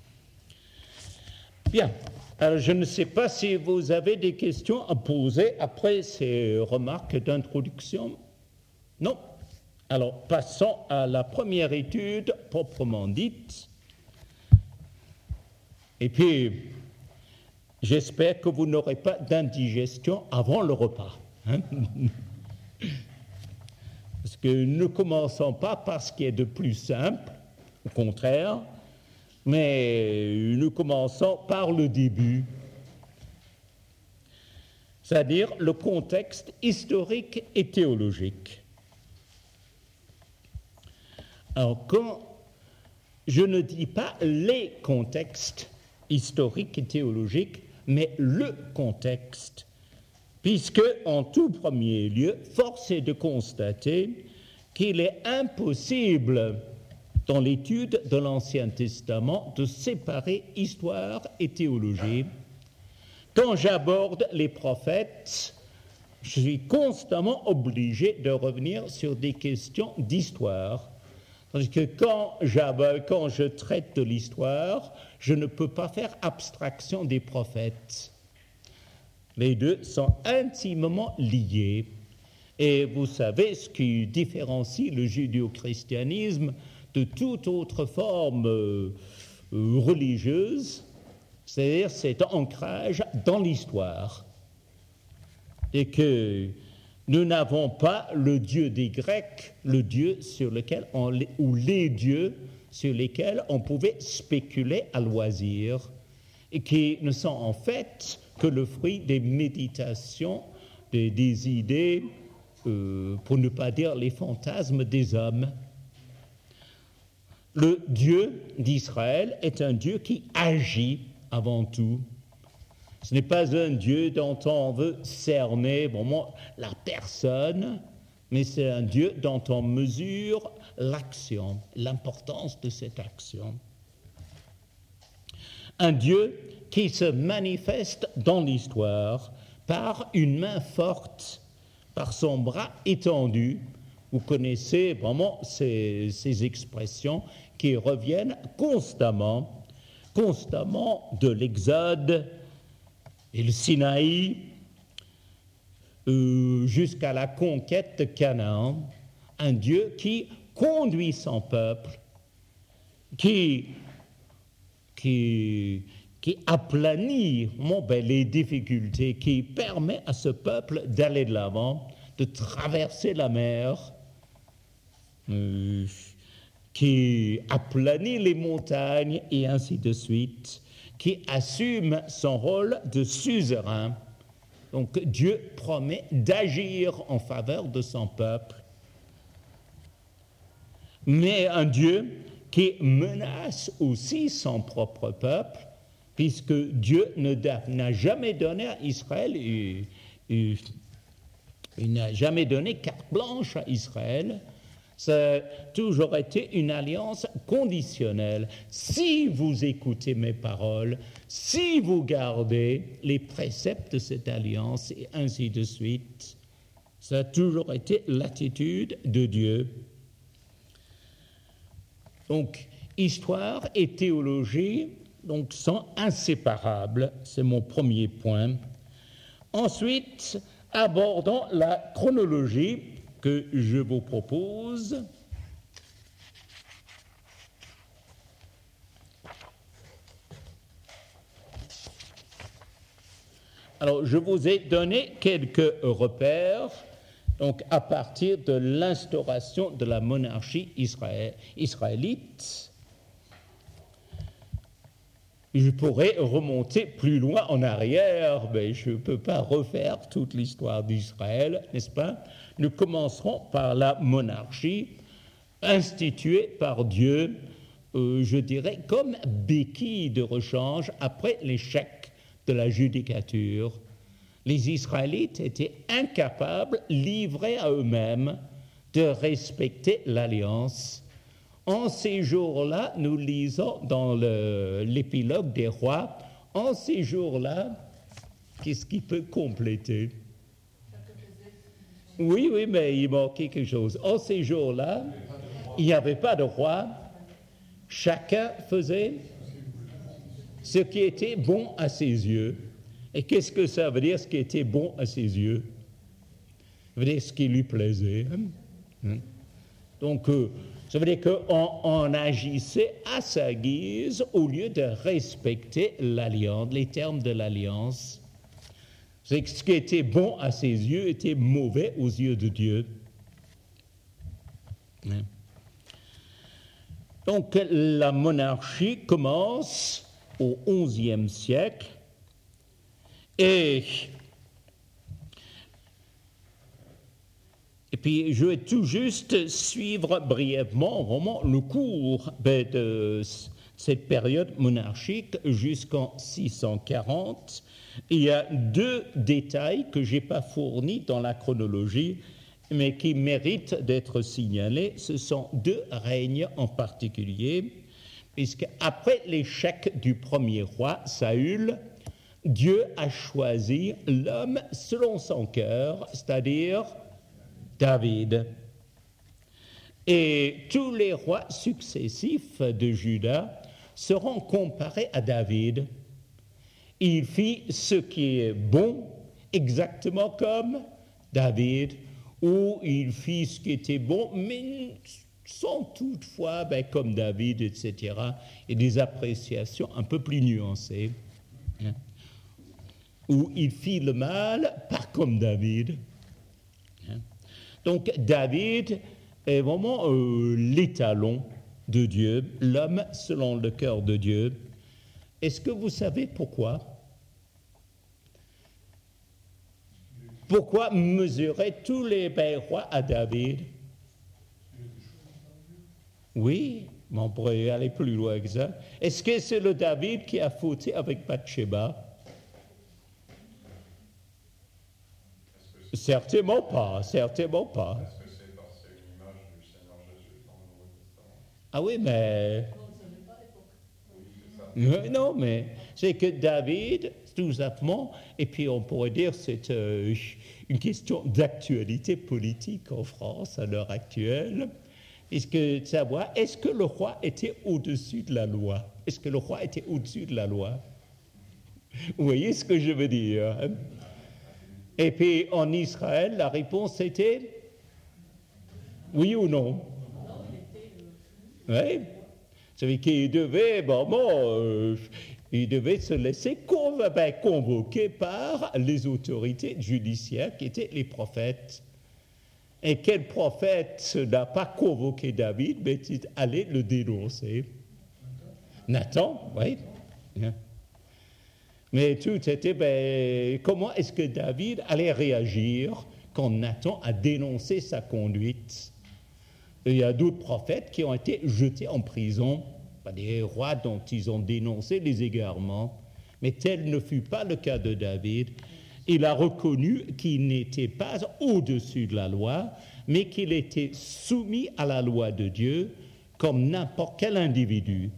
Bien. Alors, je ne sais pas si vous avez des questions à poser après ces remarques d'introduction. Non? Alors, passons à la première étude proprement dite. Et puis, j'espère que vous n'aurez pas d'indigestion avant le repas. Hein? Parce que ne commençons pas par ce qui est de plus simple, au contraire, mais nous commençons par le début, c'est-à-dire le contexte historique et théologique. Alors, quand je ne dis pas les contextes historiques et théologiques, mais le contexte, puisque, en tout premier lieu, force est de constater qu'il est impossible, dans l'étude de l'Ancien Testament, de séparer histoire et théologie. Quand j'aborde les prophètes, je suis constamment obligé de revenir sur des questions d'histoire. Parce que quand, quand je traite de l'histoire, je ne peux pas faire abstraction des prophètes. Les deux sont intimement liés. Et vous savez, ce qui différencie le judéo-christianisme de toute autre forme euh, religieuse, c'est-à-dire cet ancrage dans l'histoire. Et que nous n'avons pas le Dieu des Grecs, le Dieu sur lequel on, ou les dieux sur lesquels on pouvait spéculer à loisir, et qui ne sont en fait que le fruit des méditations, des, des idées, euh, pour ne pas dire les fantasmes des hommes. Le Dieu d'Israël est un Dieu qui agit avant tout. Ce n'est pas un Dieu dont on veut cerner bon, la personne, mais c'est un Dieu dont on mesure l'action, l'importance de cette action. Un Dieu qui se manifeste dans l'histoire par une main forte, par son bras étendu. Vous connaissez vraiment ces, ces expressions qui reviennent constamment, constamment de l'Exode et le Sinaï euh, jusqu'à la conquête de Canaan. Un Dieu qui conduit son peuple, qui, qui, qui aplanit bon, ben, les difficultés, qui permet à ce peuple d'aller de l'avant, de traverser la mer, euh, qui aplanit les montagnes et ainsi de suite, qui assume son rôle de suzerain. Donc Dieu promet d'agir en faveur de son peuple, mais un Dieu qui menace aussi son propre peuple, puisque Dieu ne, n'a jamais donné à Israël, il, il, il n'a jamais donné carte blanche à Israël. Ça a toujours été une alliance conditionnelle. Si vous écoutez mes paroles, si vous gardez les préceptes de cette alliance, et ainsi de suite, ça a toujours été l'attitude de Dieu. Donc, histoire et théologie donc, sont inséparables, c'est mon premier point. Ensuite, abordons la chronologie que je vous propose. Alors, je vous ai donné quelques repères, donc à partir de l'instauration de la monarchie israël, israélite. Je pourrais remonter plus loin en arrière, mais je ne peux pas refaire toute l'histoire d'Israël, n'est-ce pas? Nous commencerons par la monarchie instituée par Dieu, euh, je dirais, comme béquille de rechange après l'échec de la judicature. Les Israélites étaient incapables, livrés à eux-mêmes, de respecter l'alliance. En ces jours-là, nous lisons dans le, l'épilogue des rois, en ces jours-là, qu'est-ce qui peut compléter? Oui, oui, mais il manquait quelque chose. En ces jours-là, il n'y avait pas de roi. Chacun faisait ce qui était bon à ses yeux. Et qu'est-ce que ça veut dire, ce qui était bon à ses yeux? Ça veut dire ce qui lui plaisait. Hein? Donc, euh, ça veut dire qu'on on agissait à sa guise au lieu de respecter l'alliance, les termes de l'alliance. C'est que ce qui était bon à ses yeux était mauvais aux yeux de Dieu. Donc la monarchie commence au onzième siècle et, et puis je vais tout juste suivre brièvement vraiment le cours de cette période monarchique jusqu'en six cent quarante. Il y a deux détails que je n'ai pas fournis dans la chronologie, mais qui méritent d'être signalés. Ce sont deux règnes en particulier, puisque après l'échec du premier roi, Saül, Dieu a choisi l'homme selon son cœur, c'est-à-dire David. Et tous les rois successifs de Juda seront comparés à David. Il fit ce qui est bon, exactement comme David, ou il fit ce qui était bon, mais sans toutefois, ben, comme David, et cetera, et des appréciations un peu plus nuancées. Hein? Ou il fit le mal, pas comme David. Hein? Donc David est vraiment euh, l'étalon de Dieu, l'homme selon le cœur de Dieu. Est-ce que vous savez pourquoi? Pourquoi mesurer tous les rois à David? Oui, mais on pourrait aller plus loin que ça. Est-ce que c'est le David qui a fauté avec Bathsheba? Certainement pas, certainement pas. Est-ce que c'est parce que c'est une image du Seigneur Jésus dans le Nouveau Testament? Ah oui, mais... Oui, c'est ça. Non, mais c'est que David, tout simplement, et puis on pourrait dire c'est euh, une question d'actualité politique en France à l'heure actuelle, puisque de savoir, est-ce que le roi était au-dessus de la loi? Est-ce que le roi était au-dessus de la loi? Vous voyez ce que je veux dire? Hein? Et puis en Israël, la réponse était oui ou non? Oui. Celui qui devait, bon, bon euh, il devait se laisser conv- ben, convoquer par les autorités judiciaires qui étaient les prophètes. Et quel prophète n'a pas convoqué David, mais est allé le dénoncer? Nathan, oui. Mais tout était, ben, comment est-ce que David allait réagir quand Nathan a dénoncé sa conduite? Il y a d'autres prophètes qui ont été jetés en prison, pas des rois dont ils ont dénoncé les égarements, mais tel ne fut pas le cas de David. il a reconnu qu'il n'était pas au-dessus de la loi, mais qu'il était soumis à la loi de Dieu comme n'importe quel individu.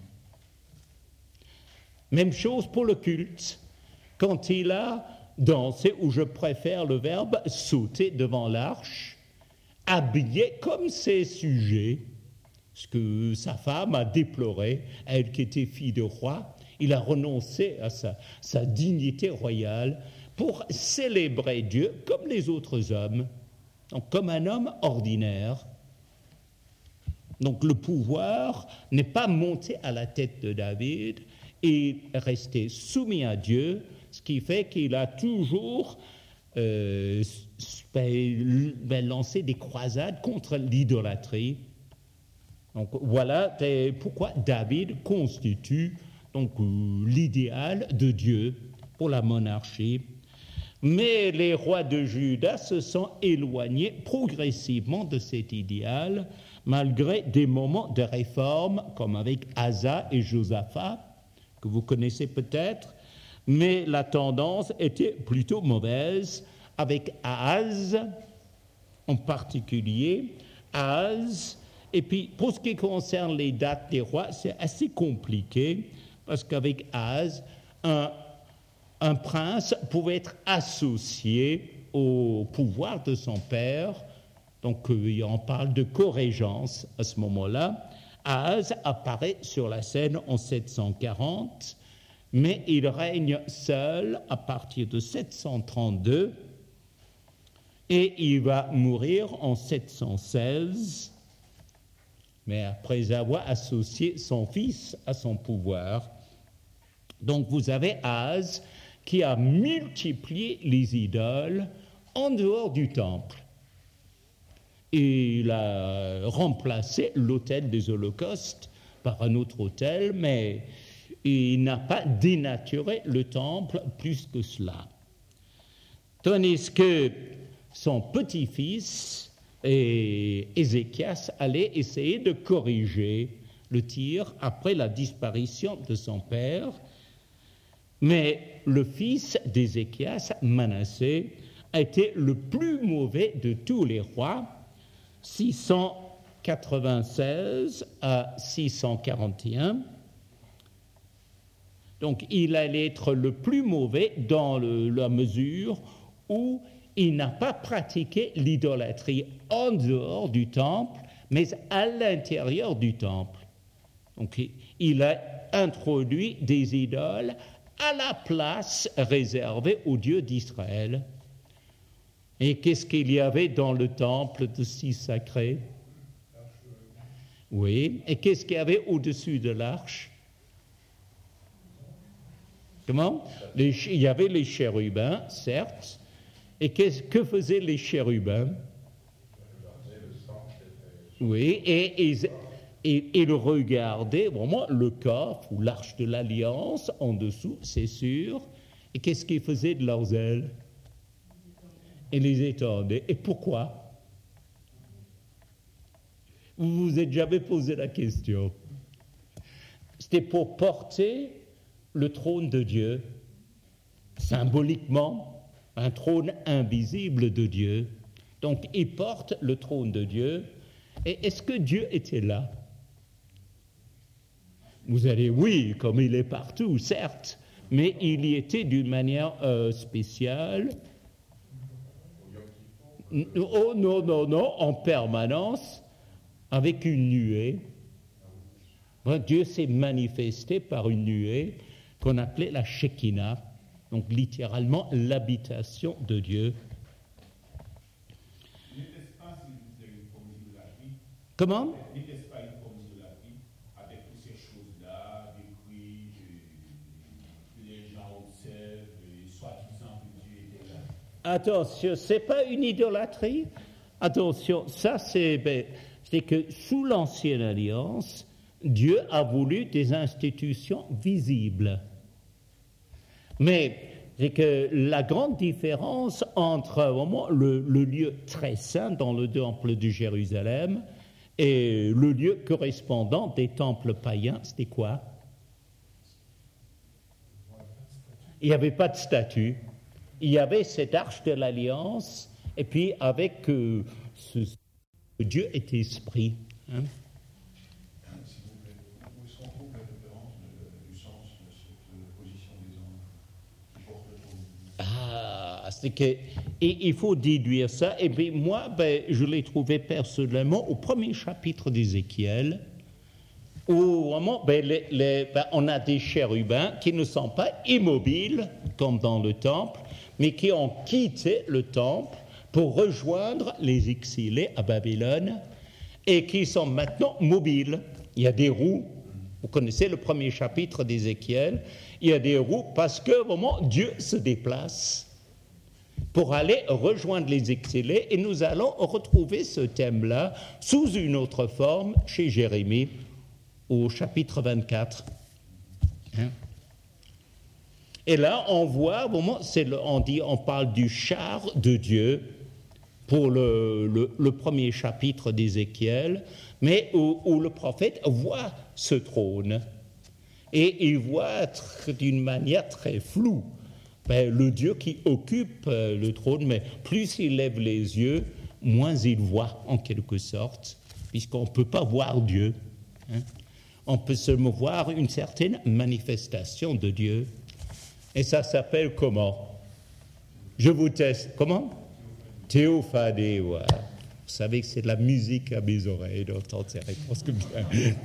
Même chose pour le culte. Quand il a dansé, ou je préfère le verbe sauter devant l'arche, habillé comme ses sujets, ce que sa femme a déploré, elle qui était fille de roi, il a renoncé à sa, sa dignité royale pour célébrer Dieu comme les autres hommes, donc comme un homme ordinaire. Donc le pouvoir n'est pas monté à la tête de David, et resté soumis à Dieu, ce qui fait qu'il a toujours euh, lancé des croisades contre l'idolâtrie. Donc voilà pourquoi David constitue donc l'idéal de Dieu pour la monarchie. Mais les rois de Juda se sont éloignés progressivement de cet idéal, malgré des moments de réforme, comme avec Asa et Josaphat, que vous connaissez peut-être, mais la tendance était plutôt mauvaise, avec Ahaz en particulier. Ahaz, et puis pour ce qui concerne les dates des rois, c'est assez compliqué, parce qu'avec Ahaz, un, un prince pouvait être associé au pouvoir de son père, donc euh, on parle de corégence à ce moment-là. Ahaz apparaît sur la scène en sept cent quarante, mais il règne seul à partir de sept cent trente-deux et il va mourir en sept cent seize, mais après avoir associé son fils à son pouvoir. Donc vous avez Ahaz qui a multiplié les idoles en dehors du temple. Et il a remplacé l'autel des holocaustes par un autre autel, mais il n'a pas dénaturé le temple plus que cela. Tandis que son petit-fils, Ézéchias, allait essayer de corriger le tir après la disparition de son père, mais le fils d'Ézéchias, Manassé, a été le plus mauvais de tous les rois, six cent quatre-vingt-seize à six cent quarante et un. Donc il allait être le plus mauvais dans le, la mesure où il n'a pas pratiqué l'idolâtrie en dehors du temple, mais à l'intérieur du temple. Donc il a introduit des idoles à la place réservée au Dieu d'Israël. Et qu'est-ce qu'il y avait dans le temple de si sacré? Oui. Et qu'est-ce qu'il y avait au-dessus de l'arche? Comment? les, Il y avait les chérubins, certes. Et que faisaient les chérubins? Oui, et ils, et, ils regardaient vraiment le coffre ou l'arche de l'Alliance en dessous, c'est sûr. Et qu'est-ce qu'ils faisaient de leurs ailes? Et les étendaient. Et pourquoi? Vous vous êtes jamais posé la question. C'était pour porter le trône de Dieu, symboliquement, un trône invisible de Dieu. Donc, ils portent le trône de Dieu. Et est-ce que Dieu était là? Vous allez, oui, comme il est partout, certes, mais il y était d'une manière euh, spéciale. Oh non, non, non, en permanence, avec une nuée. Dieu s'est manifesté par une nuée qu'on appelait la Shekinah, donc littéralement l'habitation de Dieu. N'était-ce pas une forme d'idolâtrie? Comment? N'était-ce pas une forme d'idolâtrie avec toutes ces choses-là, des cris, que les gens observent, soi-disant que Dieu était là? Attention, c'est pas une idolâtrie. Attention, ça c'est, ben, c'est que sous l'Ancienne Alliance, Dieu a voulu des institutions visibles. Mais c'est que la grande différence entre vraiment le, le lieu très saint dans le temple de Jérusalem et le lieu correspondant des temples païens, c'était quoi? Il n'y avait pas de statue. il y avait cette arche de l'alliance, et puis avec euh, ce, Dieu est esprit. Hein. S'il vous plaît, où est-ce qu'on trouve la référence de, du sens de cette position des anges qui portent le trône? Ah, c'est que, et il faut déduire ça, et puis moi, ben, je l'ai trouvé personnellement au premier chapitre d'Ézéchiel, où vraiment, ben, les, les, ben, on a des chérubins qui ne sont pas immobiles, comme dans le temple, mais qui ont quitté le temple pour rejoindre les exilés à Babylone, et qui sont maintenant mobiles. Il y a des roues, vous connaissez le premier chapitre d'Ézéchiel, il y a des roues parce que vraiment Dieu se déplace pour aller rejoindre les exilés, et nous allons retrouver ce thème-là sous une autre forme chez Jérémie, au chapitre vingt-quatre. Hein? Et là, on voit, vraiment, c'est le, on, dit, on parle du char de Dieu pour le, le, le premier chapitre d'Ézéchiel, mais où, où le prophète voit ce trône. Et il voit d'une manière très floue ben, le Dieu qui occupe euh, le trône, mais plus il lève les yeux, moins il voit, en quelque sorte, puisqu'on ne peut pas voir Dieu. Hein. On peut seulement voir une certaine manifestation de Dieu. Et ça s'appelle comment? Je vous teste. Comment? Théophanie, ouais. Vous savez que c'est de la musique à mes oreilles d'entendre ces réponses comme ça.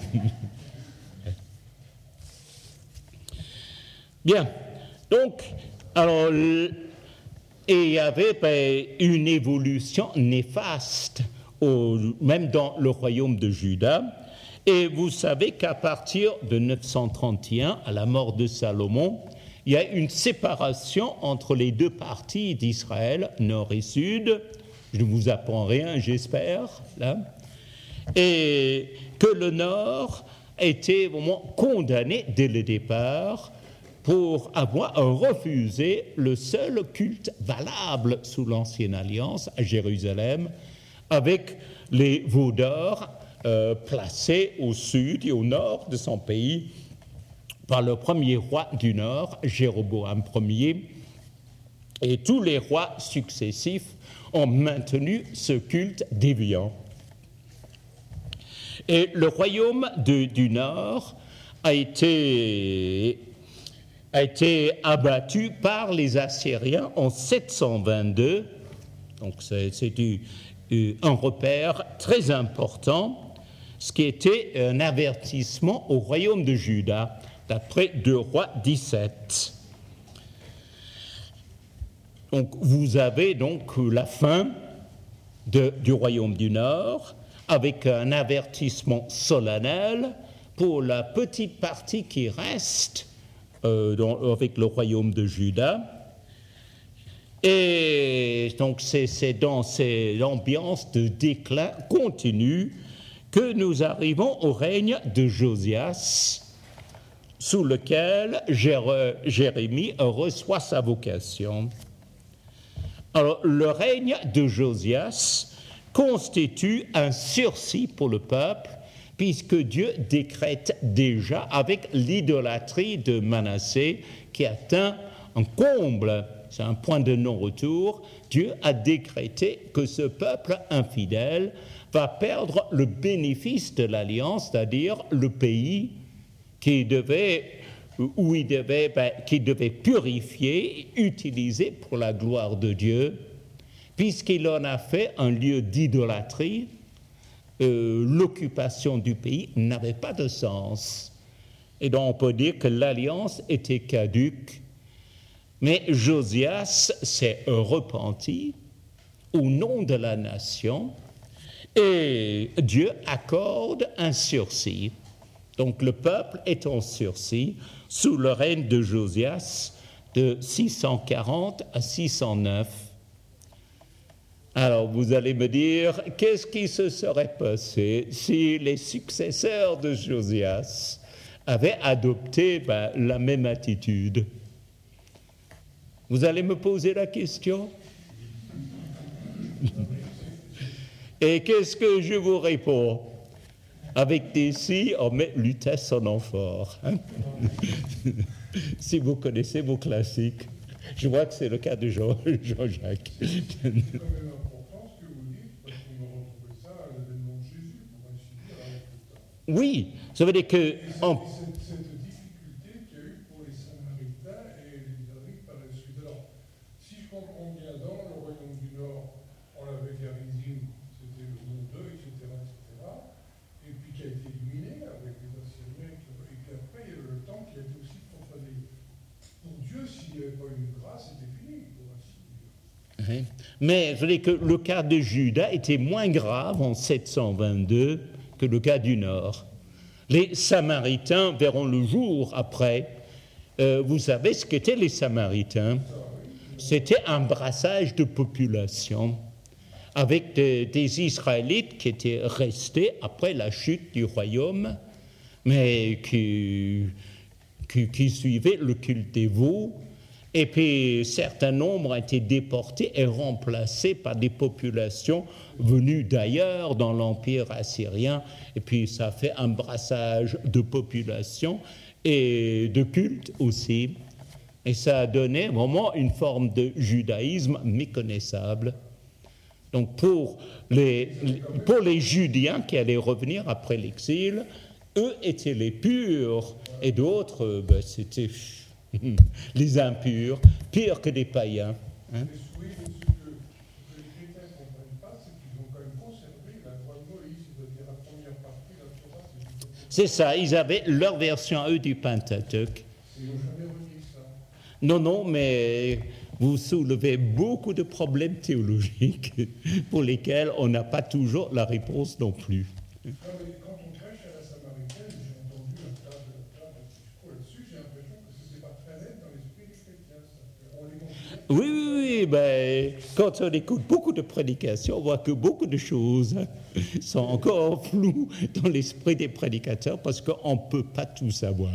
Bien. Donc, alors, et il y avait ben, une évolution néfaste, au, même dans le royaume de Juda. Et vous savez qu'à partir de neuf cent trente et un, à la mort de Salomon, il y a une séparation entre les deux parties d'Israël, nord et sud. Je ne vous apprends rien, j'espère, là. Et que le nord était vraiment condamné dès le départ pour avoir refusé le seul culte valable sous l'Ancienne Alliance à Jérusalem, avec les veaux d'or euh, placés au sud et au nord de son pays par le premier roi du Nord, Jéroboam Ier, et tous les rois successifs ont maintenu ce culte déviant. Et le royaume de, du Nord a été, a été abattu par les Assyriens en sept cent vingt-deux, donc c'est, c'est du, un repère très important, ce qui était un avertissement au royaume de Juda, d'après deux Rois dix-sept. Donc, vous avez donc la fin de, du royaume du Nord, avec un avertissement solennel pour la petite partie qui reste euh, dans, avec le royaume de Juda. Et donc, c'est, c'est dans cette ambiance de déclin continu que nous arrivons au règne de Josias, sous lequel Jérémie reçoit sa vocation. Alors, le règne de Josias constitue un sursis pour le peuple, puisque Dieu décrète déjà, avec l'idolâtrie de Manassé, qui atteint un comble, c'est un point de non-retour, Dieu a décrété que ce peuple infidèle va perdre le bénéfice de l'alliance, c'est-à-dire le pays qui devait, où il devait, ben, qui devait purifier, utiliser pour la gloire de Dieu, puisqu'il en a fait un lieu d'idolâtrie, euh, l'occupation du pays n'avait pas de sens. Et donc on peut dire que l'alliance était caduque, mais Josias s'est repenti au nom de la nation, et Dieu accorde un sursis. Donc le peuple est en sursis sous le règne de Josias de six cent quarante à six cent neuf. Alors vous allez me dire, qu'est-ce qui se serait passé si les successeurs de Josias avaient adopté ben, la même attitude? Vous allez me poser la question? Et qu'est-ce que je vous réponds? Avec des si, on met Lutèce en amphore. Hein? Si vous connaissez vos classiques. Je vois que c'est le cas de Jean, Jean-Jacques. C'est quand même important ce que vous dites, parce qu'on a retrouvé ça à l'avènement de Jésus, pour ainsi dire, avec le temps. Oui, ça veut dire que... Et en- cette, cette, cette difficulté qu'il y a eu pour les Samaritains et les Israélites par la suite. Alors, si je comprends bien, dans le royaume du Nord, on avait Garizim, c'était le nom d'eux, et cetera, et cetera, et puis qui a été éliminé avec les Assyriens, et puis après, il y a eu le temps qui a été aussi profané. Pour Dieu, s'il n'y avait pas eu une grâce, c'était fini, pour ainsi dire. Oui. Mais je veux dire que le cas de Juda était moins grave en sept cent vingt-deux que le cas du Nord. Les Samaritains verront le jour après. Euh, vous savez ce qu'étaient les Samaritains? C'était un brassage de population avec des, des Israélites qui étaient restés après la chute du royaume, mais qui, qui, qui suivaient le culte des veaux. Et puis, certains nombres ont été déportés et remplacés par des populations venues d'ailleurs dans l'Empire assyrien. Et puis, ça fait un brassage de population et de culte aussi. Et ça a donné vraiment une forme de judaïsme méconnaissable. Donc, pour les, pour les Judéens qui allaient revenir après l'exil, eux étaient les purs et d'autres, ben, c'était... les impurs, pires que des païens. Hein? Mais oui, mais ce que, ce que les chrétiens ne comprennent pas, c'est qu'ils ont quand même conservé la loi de Moïse, c'est-à-dire la première partie de la Torah. C'est ça, ils avaient leur version à eux du Pentateuque. Ils n'ont jamais remis ça. Non, non, mais vous soulevez beaucoup de problèmes théologiques pour lesquels on n'a pas toujours la réponse non plus. Non, mais quand on prêche à la Samaritaine, j'ai entendu un tas de, tas de discours là-dessus, j'ai l'impression que ce n'est pas très net dans l'esprit des chrétiens. Ça. On les considère. Oui, oui, oui, ben, quand on écoute beaucoup de prédications, on voit que beaucoup de choses sont encore floues dans l'esprit des prédicateurs parce qu'on ne peut pas tout savoir.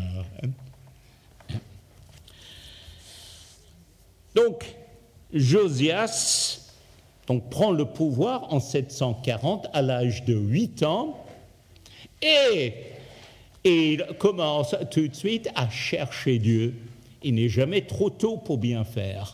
Donc, Josias donc, prend le pouvoir en sept cent quarante à l'âge de huit ans et, et il commence tout de suite à chercher Dieu. Il n'est jamais trop tôt pour bien faire.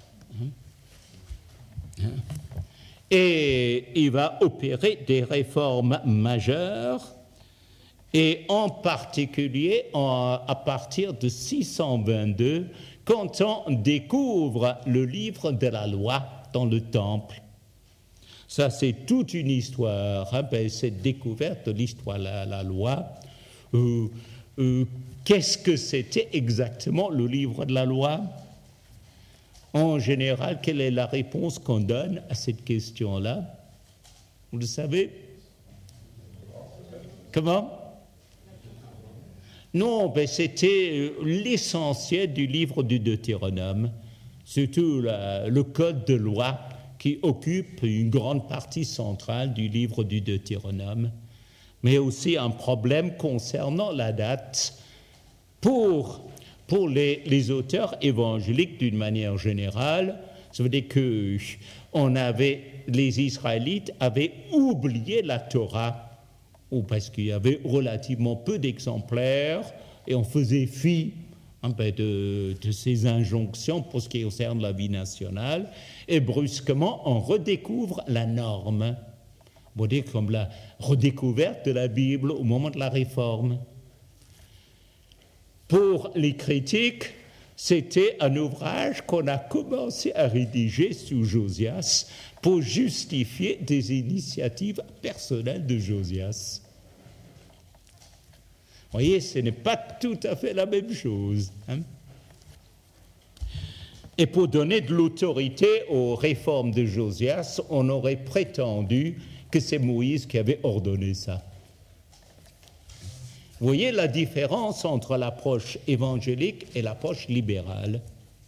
Et il va opérer des réformes majeures, et en particulier en, à partir de six cent vingt-deux, quand on découvre le livre de la loi dans le temple. Ça, c'est toute une histoire, hein, ben, cette découverte de l'histoire de la, la loi. Euh, euh, qu'est-ce que c'était exactement le livre de la loi? En général, quelle est la réponse qu'on donne à cette question-là? Vous le savez? Comment? Non, ben c'était l'essentiel du livre du Deutéronome, surtout la, le code de loi qui occupe une grande partie centrale du livre du Deutéronome, mais aussi un problème concernant la date pour... Pour les, les auteurs évangéliques, d'une manière générale, ça veut dire que on avait, les Israélites avaient oublié la Torah, ou parce qu'il y avait relativement peu d'exemplaires, et on faisait fi hein, ben de, de ces injonctions pour ce qui concerne la vie nationale, et brusquement, on redécouvre la norme, on va dire comme la redécouverte de la Bible au moment de la Réforme. Pour les critiques, c'était un ouvrage qu'on a commencé à rédiger sous Josias pour justifier des initiatives personnelles de Josias. Vous voyez, ce n'est pas tout à fait la même chose. Hein? Et pour donner de l'autorité aux réformes de Josias, on aurait prétendu que c'est Moïse qui avait ordonné ça. Vous voyez la différence entre l'approche évangélique et l'approche libérale.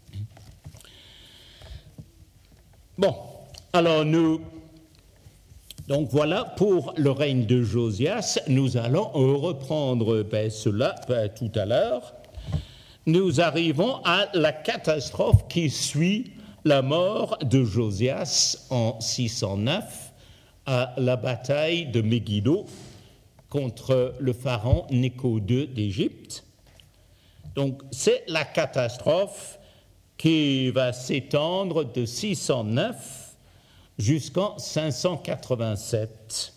Bon, alors nous, donc voilà pour le règne de Josias. Nous allons reprendre ben, cela ben, tout à l'heure. Nous arrivons à la catastrophe qui suit la mort de Josias en six cent neuf à la bataille de Megiddo contre le pharaon Nécho deux d'Égypte. Donc, c'est la catastrophe qui va s'étendre de six cent neuf jusqu'en cinq cent quatre-vingt-sept.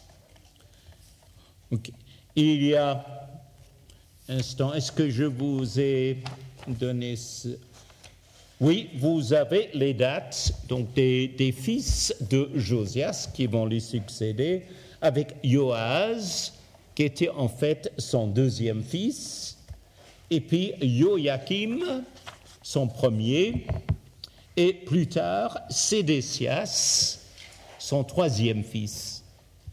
Okay. Il y a un instant, est-ce que je vous ai donné ce... Oui, vous avez les dates donc des, des fils de Josias qui vont lui succéder, avec Joaz, qui était en fait son deuxième fils, et puis Joachim, son premier, et plus tard Sédécias, son troisième fils.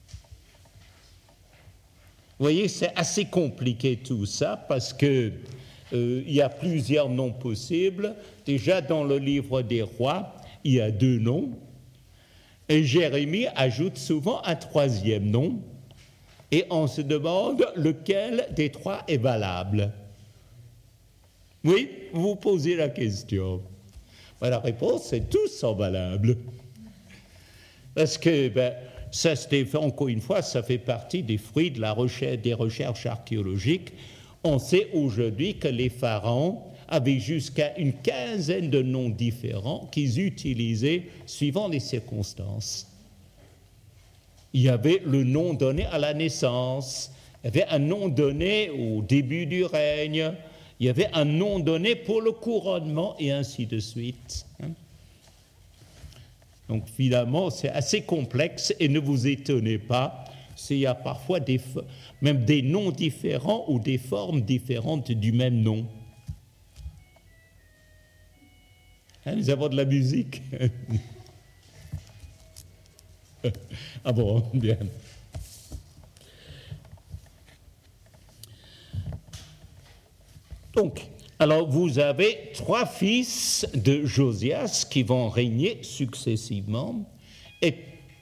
Vous voyez, c'est assez compliqué tout ça, parce que euh, il y a plusieurs noms possibles. Déjà, dans le livre des rois, il y a deux noms. Et Jérémie ajoute souvent un troisième nom. Et on se demande lequel des trois est valable. Oui, vous posez la question. Ben, la réponse, c'est tous sont valables. Parce que, ben, ça, c'était, encore une fois, ça fait partie des fruits de la recherche, des recherches archéologiques. On sait aujourd'hui que les pharaons avaient jusqu'à une quinzaine de noms différents qu'ils utilisaient suivant les circonstances. Il y avait le nom donné à la naissance, il y avait un nom donné au début du règne, il y avait un nom donné pour le couronnement, et ainsi de suite. Donc finalement, c'est assez complexe, et ne vous étonnez pas s'il y a parfois des, même des noms différents ou des formes différentes du même nom. Hein, nous avons de la musique. Ah bon, bien. Donc, alors vous avez trois fils de Josias qui vont régner successivement, et,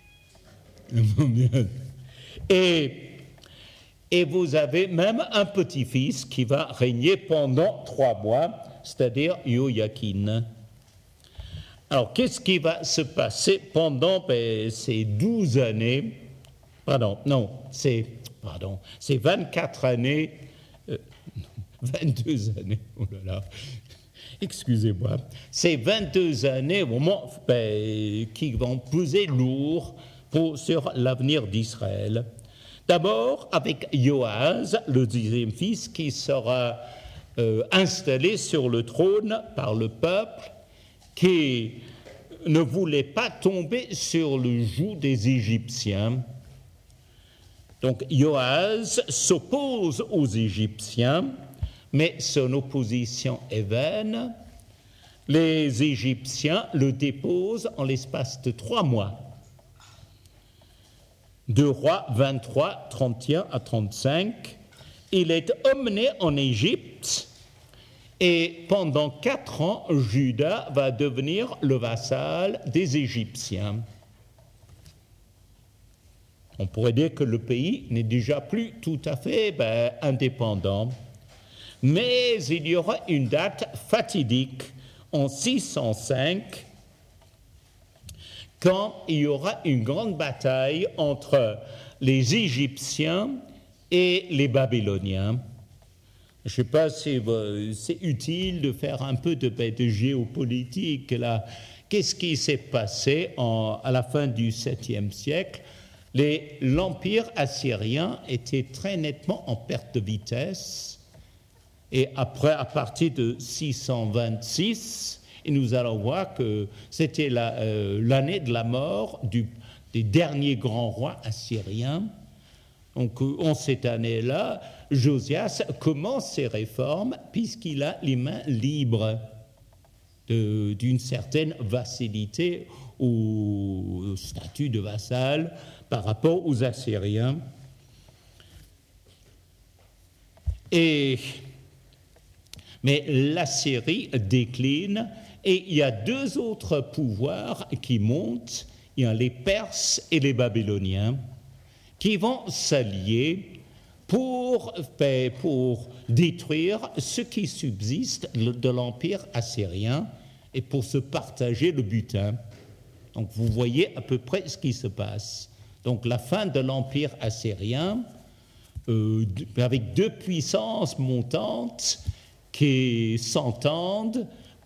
et, et vous avez même un petit-fils qui va régner pendant trois mois, c'est-à-dire Joachim. Alors, qu'est-ce qui va se passer pendant ben, ces douze années, pardon, non, c'est, pardon, c'est vingt-quatre années, euh, vingt-deux années, oh là là, excusez-moi, c'est vingt-deux années au moment ben, qui vont peser lourd pour, sur l'avenir d'Israël. D'abord, avec Joaz, le dixième fils, qui sera euh, installé sur le trône par le peuple, qui ne voulait pas tomber sur le joug des Égyptiens. Donc Joaz s'oppose aux Égyptiens, mais son opposition est vaine. Les Égyptiens le déposent en l'espace de trois mois. Deux Rois vingt-trois, trente et un à trente-cinq. Il est emmené en Égypte. Et pendant quatre ans, Juda va devenir le vassal des Égyptiens. On pourrait dire que le pays n'est déjà plus tout à fait ben, indépendant. Mais il y aura une date fatidique en six cent cinq, quand il y aura une grande bataille entre les Égyptiens et les Babyloniens. Je ne sais pas si c'est utile de faire un peu de, de géopolitique là. Qu'est-ce qui s'est passé en, à la fin du septième siècle? Les, l'Empire assyrien était très nettement en perte de vitesse, et après, à partir de six cent vingt-six, et nous allons voir que c'était la, euh, l'année de la mort du, des derniers grands rois assyriens. Donc, en cette année-là, Josias commence ses réformes puisqu'il a les mains libres de, d'une certaine vassalité au statut de vassal par rapport aux Assyriens. Et, mais l'Assyrie décline, et il y a deux autres pouvoirs qui montent, il y a les Perses et les Babyloniens, qui vont s'allier pour, pour détruire ce qui subsiste de l'Empire assyrien et pour se partager le butin. Donc vous voyez à peu près ce qui se passe. Donc la fin de l'Empire assyrien, euh, avec deux puissances montantes qui s'entendent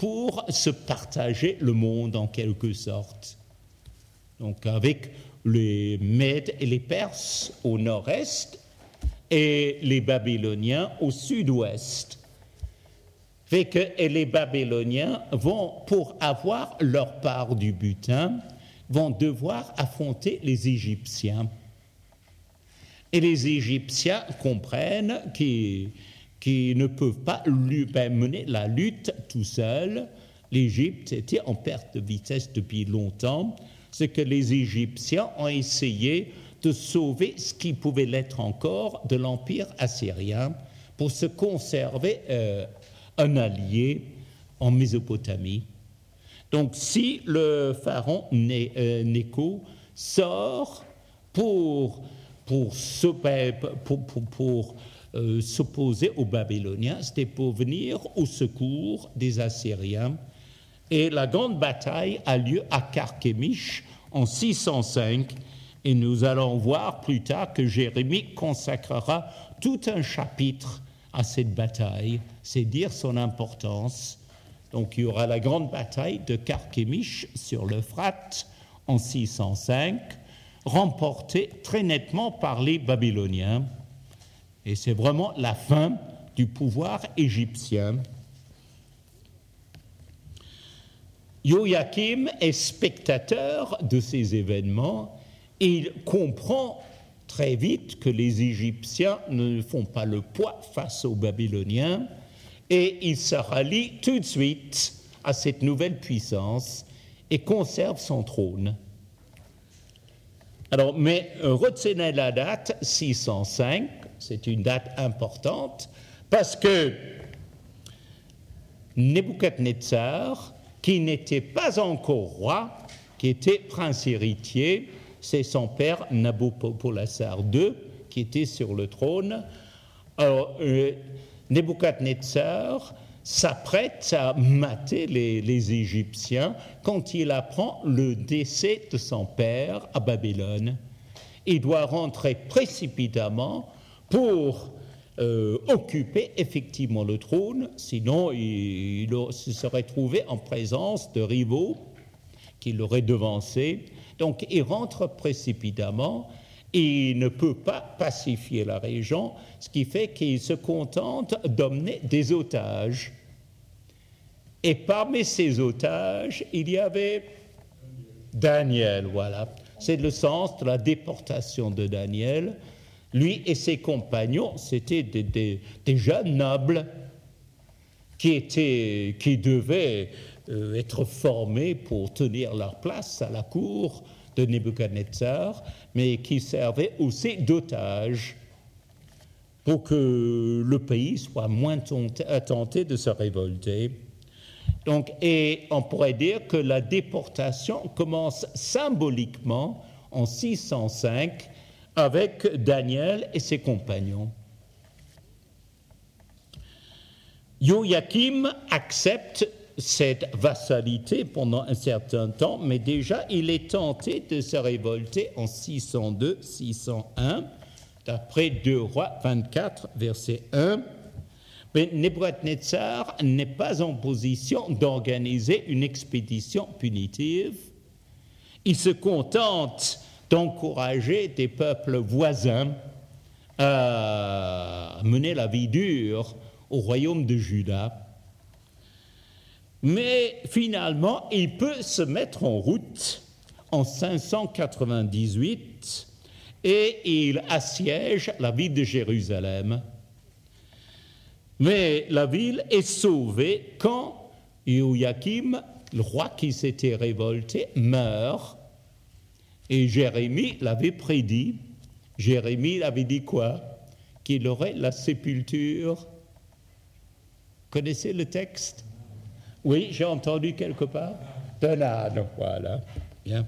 pour se partager le monde en quelque sorte. Donc avec les Mèdes et les Perses au nord-est et les Babyloniens au sud-ouest. Fait que et les Babyloniens vont, pour avoir leur part du butin, vont devoir affronter les Égyptiens. Et les Égyptiens comprennent qu'ils, qu'ils ne peuvent pas mener la lutte tout seuls. L'Égypte était en perte de vitesse depuis longtemps. C'est que les Égyptiens ont essayé de sauver ce qui pouvait l'être encore de l'Empire assyrien pour se conserver euh, un allié en Mésopotamie. Donc si le pharaon Né, euh, Nécho sort pour, pour, pour, pour, pour euh, s'opposer aux Babyloniens, c'était pour venir au secours des Assyriens. Et la grande bataille a lieu à Carchemish en six cent cinq. Et nous allons voir plus tard que Jérémie consacrera tout un chapitre à cette bataille. C'est dire son importance. Donc il y aura la grande bataille de Carchemish sur l'Euphrate en six cent cinq, remportée très nettement par les Babyloniens. Et c'est vraiment la fin du pouvoir égyptien. Joachim est spectateur de ces événements et il comprend très vite que les Égyptiens ne font pas le poids face aux Babyloniens et il se rallie tout de suite à cette nouvelle puissance et conserve son trône. Alors, mais retenez la date six cent cinq, c'est une date importante parce que Nebuchadnezzar, qui n'était pas encore roi, qui était prince héritier, c'est son père Nabopolassar deux qui était sur le trône. Alors, euh, Nebuchadnezzar s'apprête à mater les, les Égyptiens quand il apprend le décès de son père à Babylone. Il doit rentrer précipitamment pour euh, occuper effectivement le trône, sinon il, il se serait trouvé en présence de rivaux qui l'auraient devancé. Donc il rentre précipitamment, il ne peut pas pacifier la région, ce qui fait qu'il se contente d'emmener des otages. Et parmi ces otages, il y avait Daniel, voilà. C'est le sens de la déportation de Daniel. Lui et ses compagnons, c'était des, des, des jeunes nobles qui, étaient, qui devaient euh, être formés pour tenir leur place à la cour de Nebuchadnezzar, mais qui servaient aussi d'otages pour que le pays soit moins tenté de se révolter. Donc, et on pourrait dire que la déportation commence symboliquement en six cent cinq avec Daniel et ses compagnons. Joachim accepte cette vassalité pendant un certain temps, mais déjà il est tenté de se révolter en six cent deux six cent un, d'après deux Rois vingt-quatre, verset un. Mais Nebuchadnezzar n'est pas en position d'organiser une expédition punitive. Il se contente d'encourager des peuples voisins à mener la vie dure au royaume de Juda. Mais finalement, il peut se mettre en route en cinq cent quatre-vingt-dix-huit et il assiège la ville de Jérusalem. Mais la ville est sauvée quand Joachim, le roi qui s'était révolté, meurt. Et Jérémie l'avait prédit. Jérémie avait dit quoi? Qu'il aurait la sépulture. Connaissez le texte? Oui, j'ai entendu quelque part. D'un âne, voilà. Bien.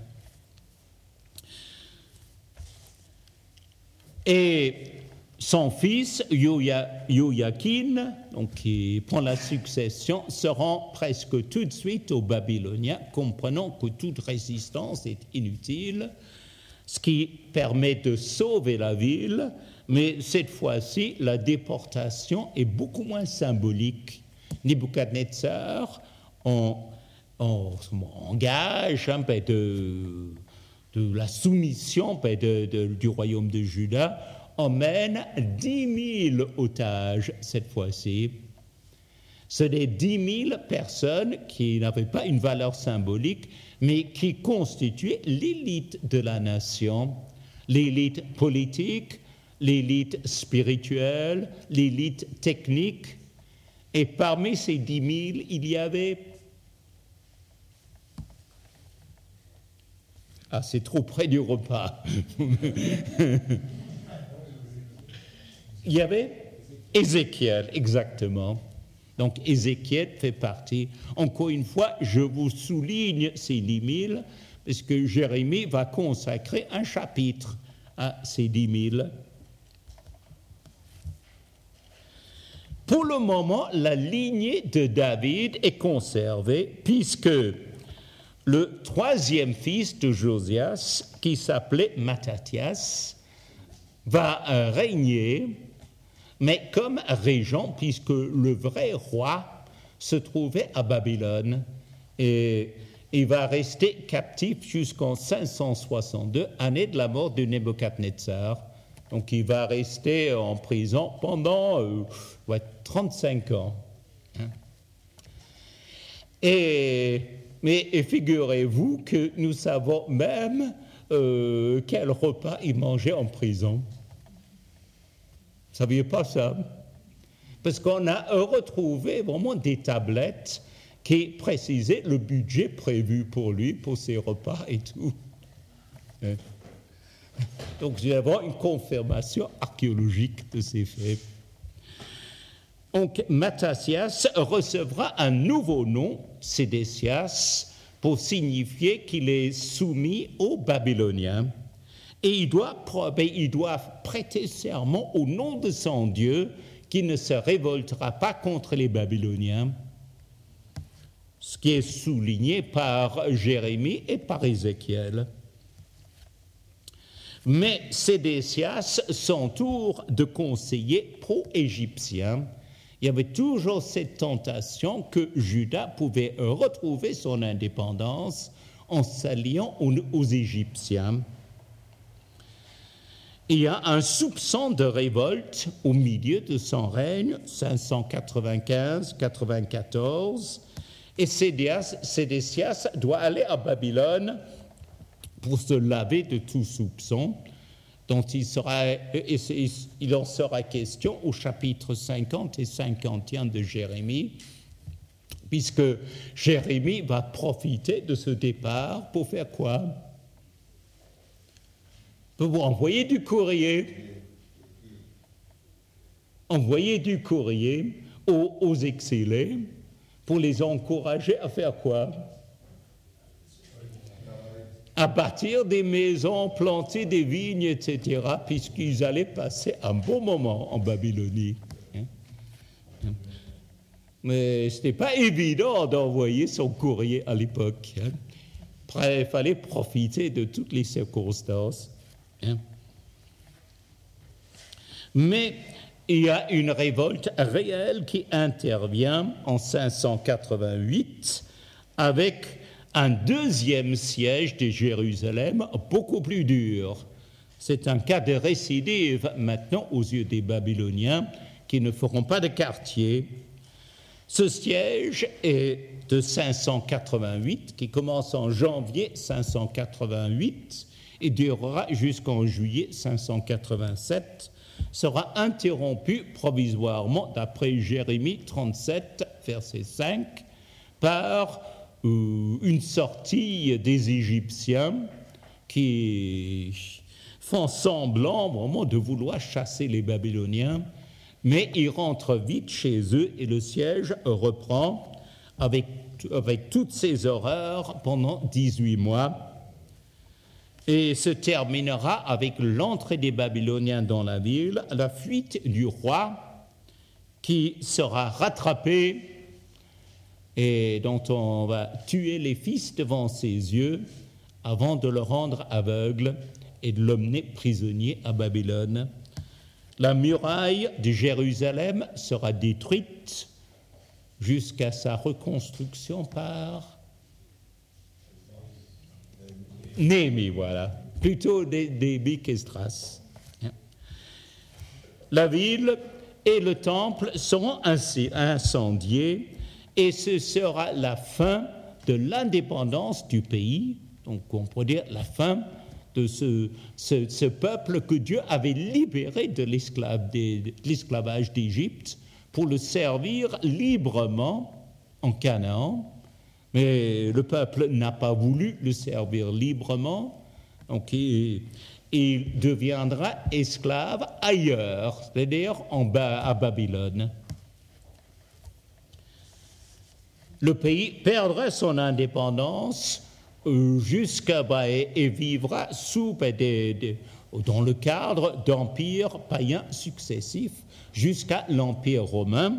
Et son fils, Joachim, donc qui prend la succession, se rend presque tout de suite aux Babyloniens, comprenant que toute résistance est inutile, ce qui permet de sauver la ville, mais cette fois-ci, la déportation est beaucoup moins symbolique. Nebuchadnezzar on, on, on engage hein, ben de, de la soumission ben de, de, du royaume de Juda, emmène dix mille otages cette fois-ci. Ce sont dix mille personnes qui n'avaient pas une valeur symbolique, mais qui constituaient l'élite de la nation, l'élite politique, l'élite spirituelle, l'élite technique. Et parmi ces dix mille, il y avait... Ah, c'est trop près du repas. Il y avait Ézéchiel, exactement. Donc Ézéchiel fait partie. Encore une fois, je vous souligne ces dix mille, parce que Jérémie va consacrer un chapitre à ces dix mille. Pour le moment, la lignée de David est conservée, puisque le troisième fils de Josias, qui s'appelait Mattathias, va régner, mais comme régent, puisque le vrai roi se trouvait à Babylone, et il va rester captif jusqu'en cinq cent soixante-deux, année de la mort de Nebuchadnezzar. Donc il va rester en prison pendant euh, ouais, trente-cinq ans. Hein. Et, mais et figurez-vous que nous savons même euh, quel repas il mangeait en prison. Vous ne saviez pas ça? Parce qu'on a retrouvé vraiment des tablettes qui précisaient le budget prévu pour lui, pour ses repas et tout. Hein. Donc nous avons une confirmation archéologique de ces faits. Donc Mattathias recevra un nouveau nom, Sédécias, pour signifier qu'il est soumis aux Babyloniens. Et il doit, il doit prêter serment au nom de son Dieu qu'il ne se révoltera pas contre les Babyloniens, ce qui est souligné par Jérémie et par Ézéchiel. Mais Sédécias s'entoure de conseillers pro-égyptiens. Il y avait toujours cette tentation que Juda pouvait retrouver son indépendance en s'alliant aux Égyptiens. Il y a un soupçon de révolte au milieu de son règne, cinq cent quatre-vingt-quinze quatre-vingt-quatorze, et Sédécias doit aller à Babylone pour se laver de tout soupçon, dont il, sera, il en sera question au chapitre cinquante et cinquante et un de Jérémie, puisque Jérémie va profiter de ce départ pour faire quoi? Pour envoyer du courrier. Envoyer du courrier aux, aux exilés pour les encourager à faire quoi? À bâtir des maisons, planter des vignes, et cetera, puisqu'ils allaient passer un bon moment en Babylonie. Mais ce n'était pas évident d'envoyer son courrier à l'époque. Il fallait profiter de toutes les circonstances. Mais il y a une révolte réelle qui intervient en cinq cent quatre-vingt-huit avec un deuxième siège de Jérusalem beaucoup plus dur. C'est un cas de récidive maintenant aux yeux des Babyloniens qui ne feront pas de quartier. Ce siège est de cinq cent quatre-vingt-huit, qui commence en janvier cinq cent quatre-vingt-huit et durera jusqu'en juillet cinq cent quatre-vingt-sept, sera interrompu provisoirement, d'après Jérémie trente-sept, verset cinq, par euh, une sortie des Égyptiens qui font semblant vraiment de vouloir chasser les Babyloniens, mais ils rentrent vite chez eux et le siège reprend avec, avec toutes ces horreurs pendant dix-huit mois et se terminera avec l'entrée des Babyloniens dans la ville, la fuite du roi qui sera rattrapé et dont on va tuer les fils devant ses yeux avant de le rendre aveugle et de l'emmener prisonnier à Babylone. La muraille de Jérusalem sera détruite jusqu'à sa reconstruction par Néhémie, voilà, plutôt Néhémie qu'Esdras. La ville et le temple seront ainsi incendiés et ce sera la fin de l'indépendance du pays, donc on pourrait dire la fin de ce, ce, ce peuple que Dieu avait libéré de, l'esclave, de l'esclavage d'Égypte pour le servir librement en Canaan. Mais le peuple n'a pas voulu le servir librement, donc il, il deviendra esclave ailleurs, c'est-à-dire en bas, à Babylone. Le pays perdra son indépendance jusqu'à bah, et, et vivra sous, bah, des, des, dans le cadre d'empires païens successifs jusqu'à l'Empire romain.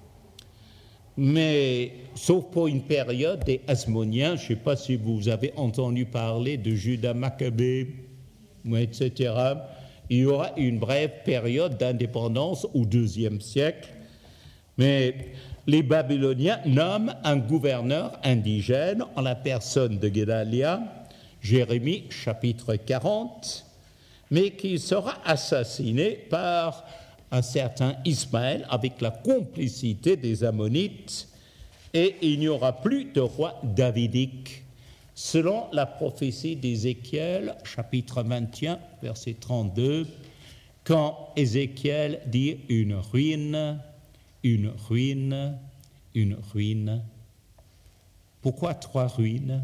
Mais, sauf pour une période des Hasmoniens, je ne sais pas si vous avez entendu parler de Judas Maccabée, et cetera. Il y aura une brève période d'indépendance au deuxième siècle, mais les Babyloniens nomment un gouverneur indigène en la personne de Guédalia, Jérémie chapitre quarante, mais qui sera assassiné par un certain Ismaël avec la complicité des Ammonites, et il n'y aura plus de roi davidique, selon la prophétie d'Ézéchiel, chapitre vingt et un, verset trente-deux, quand Ézéchiel dit une ruine, une ruine, une ruine. Pourquoi trois ruines?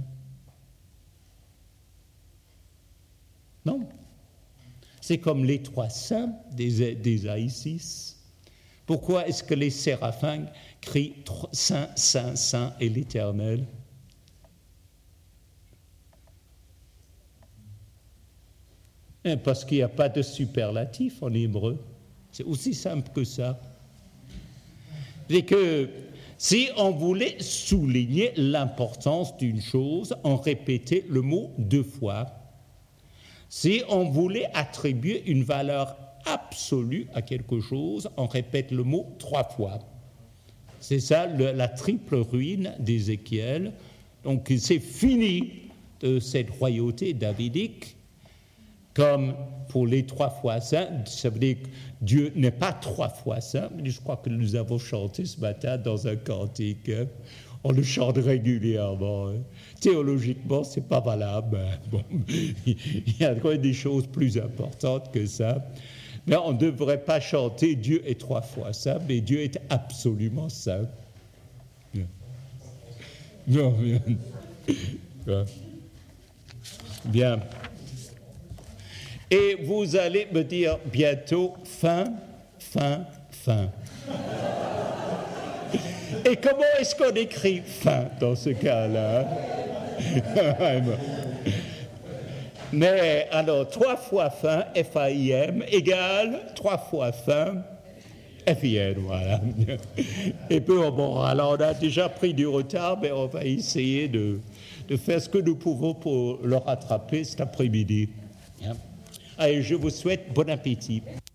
Non. C'est comme les trois saints d'Ésaïe six. Pourquoi est-ce que les séraphins crient « Saint, Saint, Saint et l'Éternel » ? Parce qu'il n'y a pas de superlatif en hébreu. C'est aussi simple que ça. C'est que si on voulait souligner l'importance d'une chose, on répétait le mot deux fois. Si on voulait attribuer une valeur absolue à quelque chose, on répète le mot trois fois. C'est ça le, la triple ruine d'Ézéchiel. Donc c'est fini de cette royauté davidique. Comme pour les trois fois saints, ça veut dire que Dieu n'est pas trois fois saint, mais je crois que nous avons chanté ce matin dans un cantique. Hein. On le chante régulièrement. Hein. Théologiquement, ce n'est pas valable. Hein. Bon, il y a quand même des choses plus importantes que ça. Mais on ne devrait pas chanter Dieu est trois fois saint, mais Dieu est absolument saint. Bien. Bien. Bien. Et vous allez me dire bientôt fin, fin, fin. Et comment est-ce qu'on écrit fin dans ce cas-là? Mais alors, trois fois fin, F A I M, égale trois fois fin, F I N, voilà. Et puis, bon, alors on a déjà pris du retard, mais on va essayer de, de faire ce que nous pouvons pour le rattraper cet après-midi. Allez, je vous souhaite bon appétit.